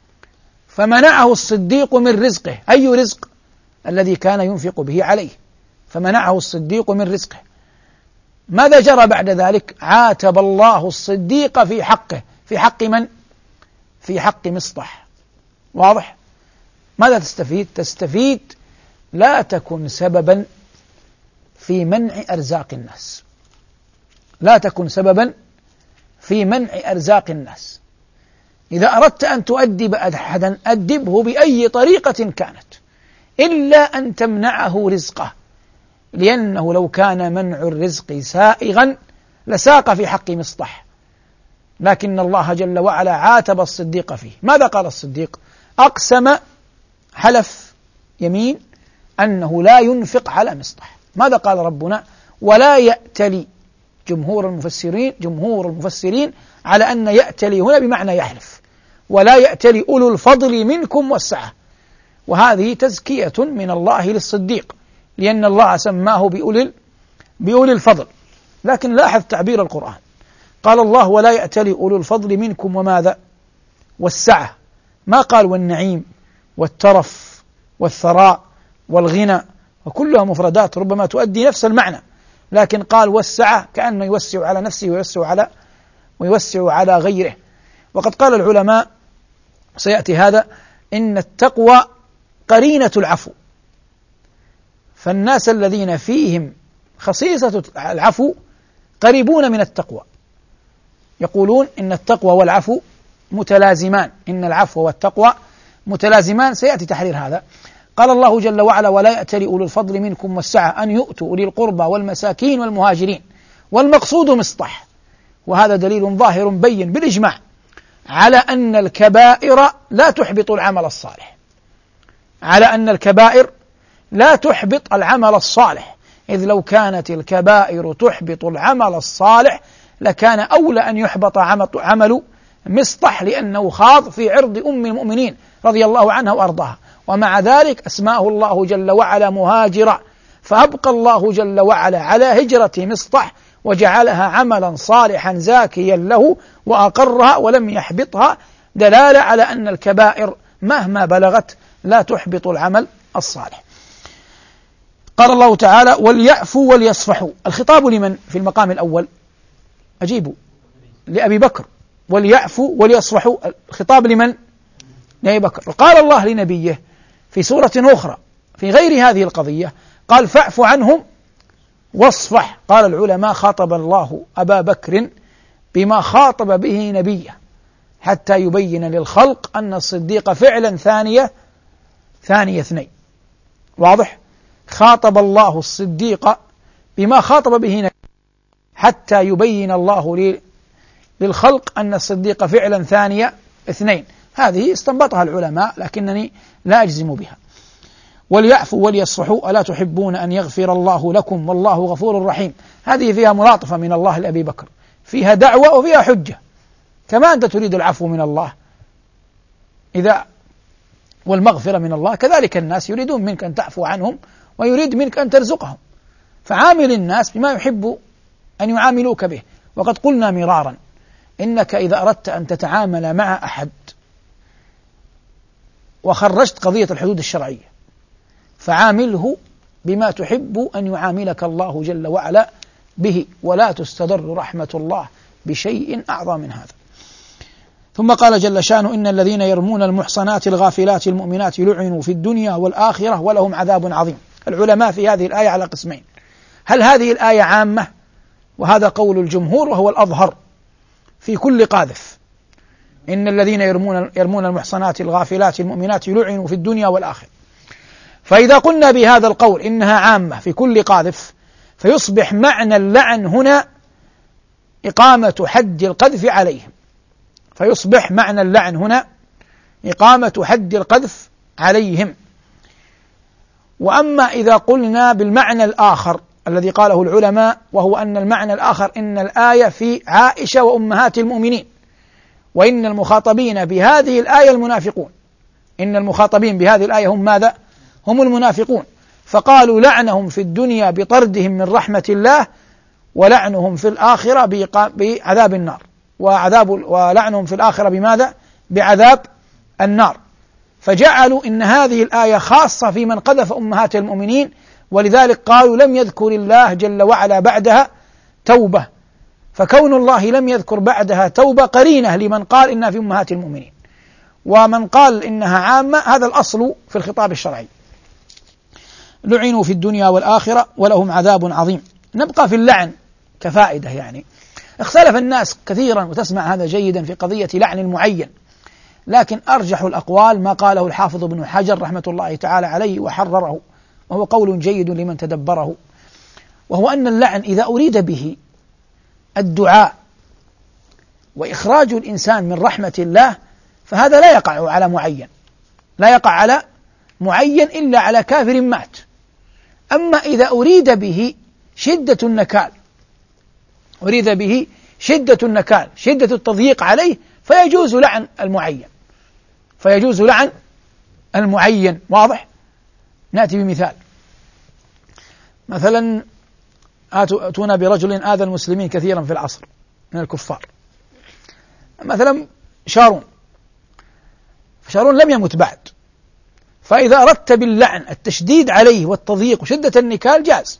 فمنعه الصديق من رزقه، أي رزق؟ الذي كان ينفق به عليه، فمنعه الصديق من رزقه. ماذا جرى بعد ذلك؟ عاتب الله الصديق في حقه. في حق من؟ في حق مصطح. واضح؟ ماذا تستفيد؟ تستفيد لا تكن سببا في منع أرزاق الناس، لا تكن سببا في منع أرزاق الناس. إذا أردت أن تؤدب أحدا أدبه بأي طريقة كانت، إلا أن تمنعه رزقه، لأنه لو كان منع الرزق سائغا لساق في حق مصطح، لكن الله جل وعلا عاتب الصديق فيه. ماذا قال الصديق؟ أقسم، حلف يمين أنه لا ينفق على مصطح. ماذا قال ربنا؟ ولا يأتلي. جمهور المفسرين جمهور المفسرين على أن يأتلي هنا بمعنى يحلف، ولا يأتلي أولو الفضل منكم والسعة، وهذه تزكية من الله للصديق، لأن الله سماه بأولي بأولي الفضل. لكن لاحظ تعبير القرآن، قال الله ولا يأتلي أولو الفضل منكم وماذا؟ والسعة، ما قال والنعيم والترف والثراء والغنى، وكلها مفردات ربما تؤدي نفس المعنى، لكن قال والسعة كأنه يوسع على نفسه ويوسع على ويوسع على غيره. وقد قال العلماء، سيأتي هذا، إن التقوى قرينة العفو، فالناس الذين فيهم خصيصة العفو قريبون من التقوى. يقولون إن التقوى والعفو متلازمان، إن العفو والتقوى متلازمان، سيأتي تحرير هذا. قال الله جل وعلا ولا يأتلي أولو الفضل منكم والسعة أن يؤتوا أولي القربى والمساكين والمهاجرين، والمقصود مصطح. وهذا دليل ظاهر بين بالإجماع على أن الكبائر لا تحبط العمل الصالح، على أن الكبائر لا تحبط العمل الصالح، إذ لو كانت الكبائر تحبط العمل الصالح لكان أولى أن يحبط عمل مصطح، لأنه خاض في عرض أم المؤمنين رضي الله عنها وأرضاها، ومع ذلك أسماه الله جل وعلا مهاجرا، فأبقى الله جل وعلا على هجرة مصطح وجعلها عملا صالحا زاكيا له وأقرها ولم يحبطها، دلالة على أن الكبائر مهما بلغت لا تحبط العمل الصالح. قال الله تعالى وليعفوا وليصفحوا، الخطاب لمن في المقام الأول؟ أجيبوا، لأبي بكر. وليعفوا وليصفحوا، الخطاب لمن؟ لأبي بكر. قال الله لنبيه في سورة أخرى في غير هذه القضية، قال فاعف عنهم واصفح. قال العلماء خاطب الله أبا بكر بما خاطب به نبيه حتى يبين للخلق أن الصديق فعلا ثانية ثانية اثنين. واضح؟ خاطب الله الصديق بما خاطب به نبيه حتى يبين الله للخلق أن الصديق فعلا ثانية اثنين. هذه استنبطها العلماء لكنني لا أجزم بها. وليعفوا وليصفحوا ألا تحبون أن يغفر الله لكم والله غفور رحيم. هذه فيها ملاطفة من الله لأبي بكر، فيها دعوة وفيها حجة. كما أنت تريد العفو من الله إذا والمغفرة من الله، كذلك الناس يريدون منك أن تعفو عنهم ويريد منك أن ترزقهم، فعامل الناس بما يحب أن يعاملوك به. وقد قلنا مرارا إنك إذا أردت أن تتعامل مع أحد وخرجت قضية الحدود الشرعية فعامله بما تحب أن يعاملك الله جل وعلا به، ولا تستدر رحمة الله بشيء أعظم من هذا. ثم قال جل شانه إن الذين يرمون المحصنات الغافلات المؤمنات لعنوا في الدنيا والآخرة ولهم عذاب عظيم. العلماء في هذه الآية على قسمين، هل هذه الآية عامة؟ وهذا قول الجمهور وهو الأظهر في كل قاذف، إن الذين يرمون يرمون المحصنات الغافلات المؤمنات لعنوا في الدنيا والآخرة. فإذا قلنا بهذا القول إنها عامة في كل قاذف، فيصبح معنى اللعن هنا إقامة حد القذف عليهم، فيصبح معنى اللعن هنا إقامة حد القذف عليهم. وأما إذا قلنا بالمعنى الآخر الذي قاله العلماء، وهو أن المعنى الآخر إن الآية في عائشة وأمهات المؤمنين، وإن المخاطبين بهذه الآية المنافقون، إن المخاطبين بهذه الآية هم ماذا؟ هم المنافقون. فقالوا لعنهم في الدنيا بطردهم من رحمة الله، ولعنهم في الآخرة بعذاب النار، وعذاب ولعنهم في الآخرة بماذا؟ بعذاب النار. فجعلوا إن هذه الآية خاصة في من قذف أمهات المؤمنين، ولذلك قالوا لم يذكر الله جل وعلا بعدها توبة، فكون الله لم يذكر بعدها توبة قرينة لمن قال إنها في أمهات المؤمنين، ومن قال إنها عامة هذا الأصل في الخطاب الشرعي. لعنوا في الدنيا والآخرة ولهم عذاب عظيم. نبقى في اللعن كفائدة، يعني اختلف الناس كثيرا، وتسمع هذا جيدا، في قضية لعن المعين، لكن أرجح الأقوال ما قاله الحافظ ابن حجر رحمة الله تعالى عليه وحرره، وهو قول جيد لمن تدبره، وهو أن اللعن إذا أريد به الدعاء وإخراج الإنسان من رحمة الله فهذا لا يقع على معين، لا يقع على معين إلا على كافر مات. أما إذا أريد به شدة النكال، أريد به شدة النكال، شدة التضييق عليه، فيجوز لعن المعين، فيجوز لعن المعين. واضح؟ نأتي بمثال، مثلا أتونا برجل آذى المسلمين كثيرا في العصر من الكفار، مثلا شارون، شارون لم يمت بعد، فإذا أردت باللعن التشديد عليه والتضييق وشدة النكال جاز،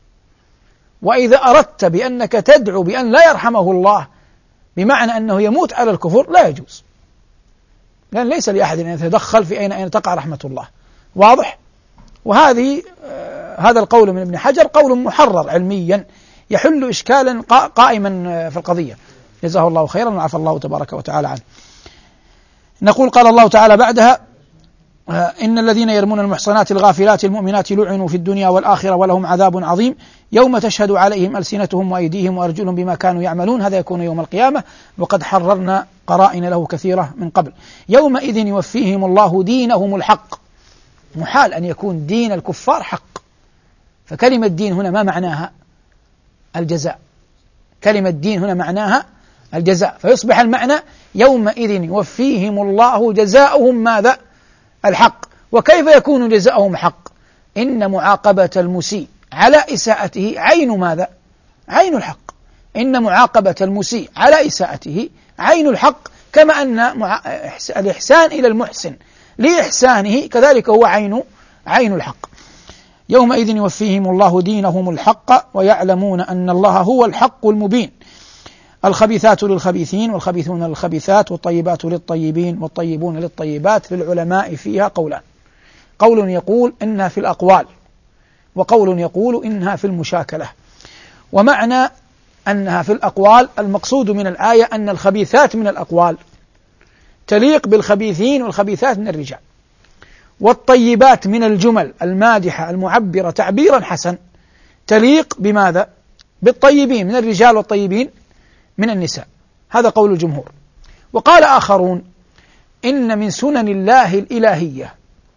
وإذا أردت بأنك تدعو بأن لا يرحمه الله بمعنى أنه يموت على الكفر لا يجوز، لأن ليس لأحد أن يتدخل في أين أين تقع رحمة الله. واضح؟ وهذه آه هذا القول من ابن حجر قول محرر علميا يحل إشكالا قائما في القضية، جزاه الله خيرا وعفى الله تبارك وتعالى عنه. نقول قال الله تعالى بعدها: إن الذين يرمون المحصنات الغافلات المؤمنات لعنوا في الدنيا والآخرة ولهم عذاب عظيم يوم تشهد عليهم ألسنتهم وأيديهم وأرجلهم بما كانوا يعملون. هذا يكون يوم القيامة، وقد حررنا قرائن له كثيرة من قبل. يومئذ يوفيهم الله دينهم الحق. محال أن يكون دين الكفار حق، فكلمة دين هنا ما معناها؟ الجزاء. كلمة دين هنا معناها الجزاء، فيصبح المعنى يومئذ يوفيهم الله جزاؤهم ماذا؟ الحق. وكيف يكون جزاؤهم حق؟ إن معاقبة المسيء على إساءته عين ماذا؟ عين الحق. إن معاقبة المسيء على إساءته عين الحق، كما أن الإحسان إلى المحسن لإحسانه كذلك هو عين عين الحق. يومئذ يوفيهم الله دينهم الحق ويعلمون أن الله هو الحق المبين. الخبيثات للخبيثين والخبيثون للخبيثات والطيبات للطيبين والطيبون للطيبات. للعلماء فيها قولان: قول يقول إنها في الأقوال، وقول يقول إنها في المشاكلة. ومعنى أنها في الأقوال المقصود من الآية أن الخبيثات من الأقوال تليق بالخبيثين والخبيثات من الرجال، والطيبات من الجمل المادحة المعبرة تعبيرا حسن تليق بماذا؟ بالطيبين من الرجال والطيبين من النساء. هذا قول الجمهور. وقال آخرون إن من سنن الله الإلهية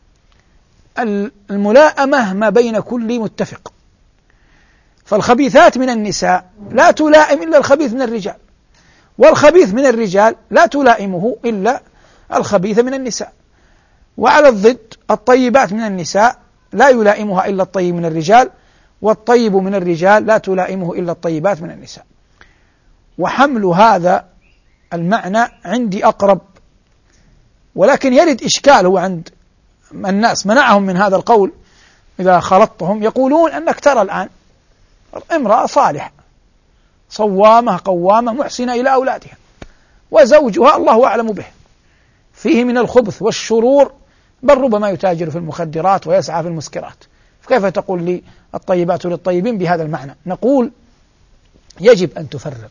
الملائمة ما بين كل متفق، فالخبيثات من النساء لا تلائم إلا الخبيث من الرجال، والخبيث من الرجال لا تلائمه إلا الخبيث من النساء. وعلى الضد الطيبات من النساء لا يلائمها إلا الطيب من الرجال، والطيب من الرجال لا تلائمه إلا الطيبات من النساء. وحمل هذا المعنى عندي أقرب، ولكن يرد إشكال هو عند الناس منعهم من هذا القول. إذا خلطتهم يقولون أنك ترى الآن امرأة صالحة صوامة قوامة محسنة إلى أولادها، وزوجها الله أعلم به فيه من الخبث والشرور، بل ربما يتاجر في المخدرات ويسعى في المسكرات، فكيف تقول لي الطيبات للطيبين بهذا المعنى؟ نقول يجب أن تفرق،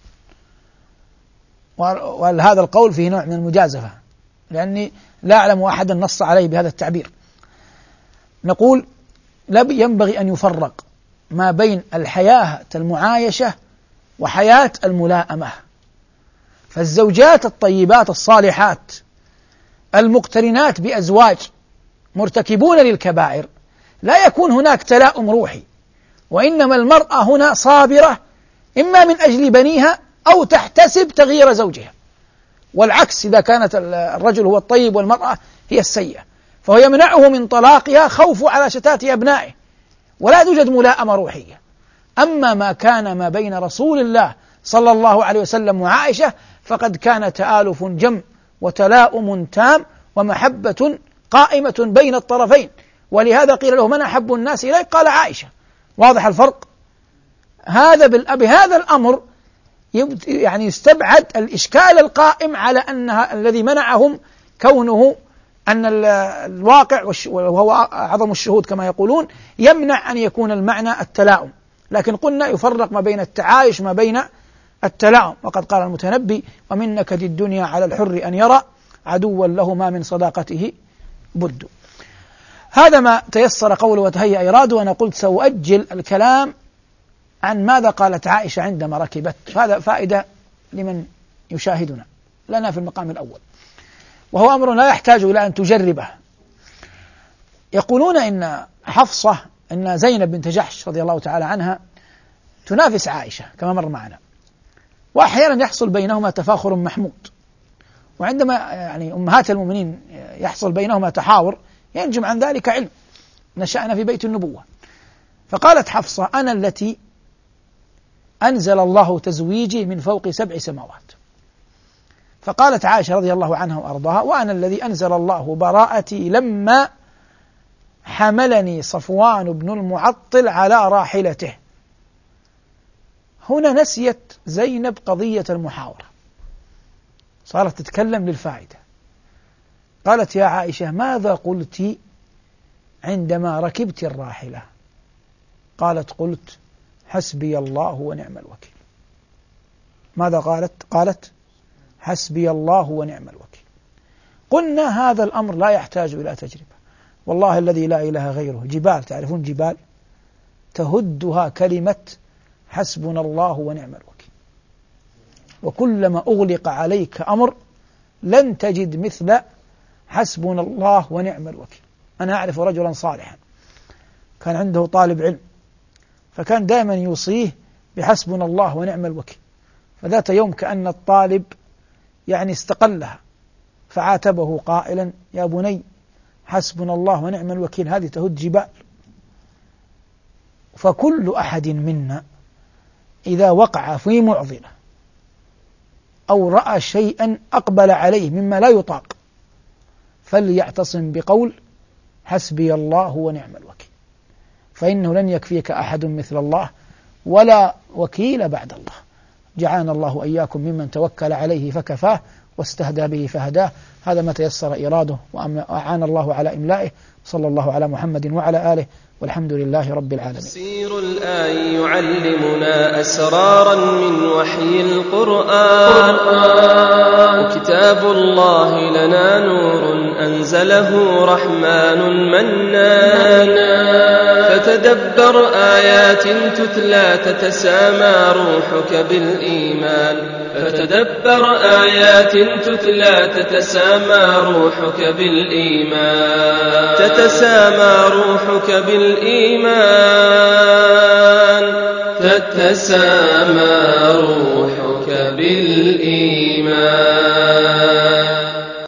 وهذا القول فيه نوع من المجازفة، لأني لا أعلم أحدا نص عليه بهذا التعبير. نقول لا ينبغي أن يفرق ما بين الحياة المعايشة وحياة الملائمة. فالزوجات الطيبات الصالحات المقترنات بأزواج مرتكبون للكبائر لا يكون هناك تلاؤم روحي، وإنما المرأة هنا صابرة إما من أجل بنيها أو تحتسب تغيير زوجها، والعكس إذا كانت الرجل هو الطيب والمرأة هي السيئة، فهو يمنعه من طلاقها خوف على شتات أبنائه، ولا توجد ملائمة روحية. أما ما كان ما بين رسول الله صلى الله عليه وسلم وعائشة فقد كان تآلف جم وتلاؤم تام ومحبة قائمة بين الطرفين، ولهذا قيل له من أحب الناس إليك؟ قال عائشة. واضح الفرق؟ هذا بهذا الأمر يعني يستبعد الإشكال القائم على أنها الذي منعهم كونه أن الواقع وهو أعظم الشهود كما يقولون يمنع أن يكون المعنى التلاؤم، لكن قلنا يفرق ما بين التعايش ما بين التلاؤم. وقد قال المتنبي: ومن نكد الدنيا على الحر أن يرى عدوا له ما من صداقته بد. هذا ما تيسر قوله وتهيأ إراده. وأنا قلت سأؤجل الكلام عن ماذا قالت عائشة عندما ركبت، هذا فائدة لمن يشاهدنا لنا في المقام الأول، وهو أمر لا يحتاج إلى أن تجربه. يقولون إن حفصة إن زينب بنت جحش رضي الله تعالى عنها تنافس عائشة كما مر معنا، وأحيانا يحصل بينهما تفاخر محمود، وعندما يعني أمهات المؤمنين يحصل بينهما تحاور ينجم عن ذلك علم، نشأنا في بيت النبوة. فقالت حفصة: أنا التي أنزل الله تزويجي من فوق سبع سماوات. فقالت عائشة رضي الله عنها وأرضاها: وأنا الذي أنزل الله براءتي لما حملني صفوان بن المعطل على راحلته. هنا نسيت زينب قضية المحاورة، صارت تتكلم للفائدة. قالت: يا عائشة ماذا قلت عندما ركبت الراحلة؟ قالت: قلت حسبي الله ونعم الوكيل. ماذا قالت؟ قالت حسبي الله ونعم الوكيل. قلنا هذا الأمر لا يحتاج إلى تجربة، والله الذي لا إله غيره. جبال، تعرفون جبال تهدها كلمة حسبنا الله ونعم الوكيل، وكلما أغلق عليك أمر لن تجد مثل حسبنا الله ونعم الوكيل. أنا أعرف رجلا صالحا كان عنده طالب علم، فكان دائما يوصيه بحسبنا الله ونعم الوكيل، فذات يوم كأن الطالب يعني استقلها فعاتبه قائلا: يا بني حسبنا الله ونعم الوكيل هذه تهد جبال. فكل أحد منا إذا وقع في معضلة أو رأى شيئا أقبل عليه مما لا يطاق فليعتصم بقول حسبي الله ونعم الوكيل، فإنه لن يكفيك أحد مثل الله ولا وكيل بعد الله. جعلنا الله وإياكم ممن توكل عليه فكفاه واستهدى به فهداه. هذا ما تيسر إراده وأعان الله على إملائه. صلى الله على محمد وعلى آله، والحمد لله رب العالمين. تفسير الآي يعلمنا أسرارا من وحي القرآن، وكتاب الله لنا نور أنزله رحمن منان. فتدبر آيات تتلى تتسامى روحك بالإيمان، فتدبر آيات تتلى تتسامى روحك بالإيمان، تتسامى روحك بالإيمان، تتسامى روحك بالإيمان.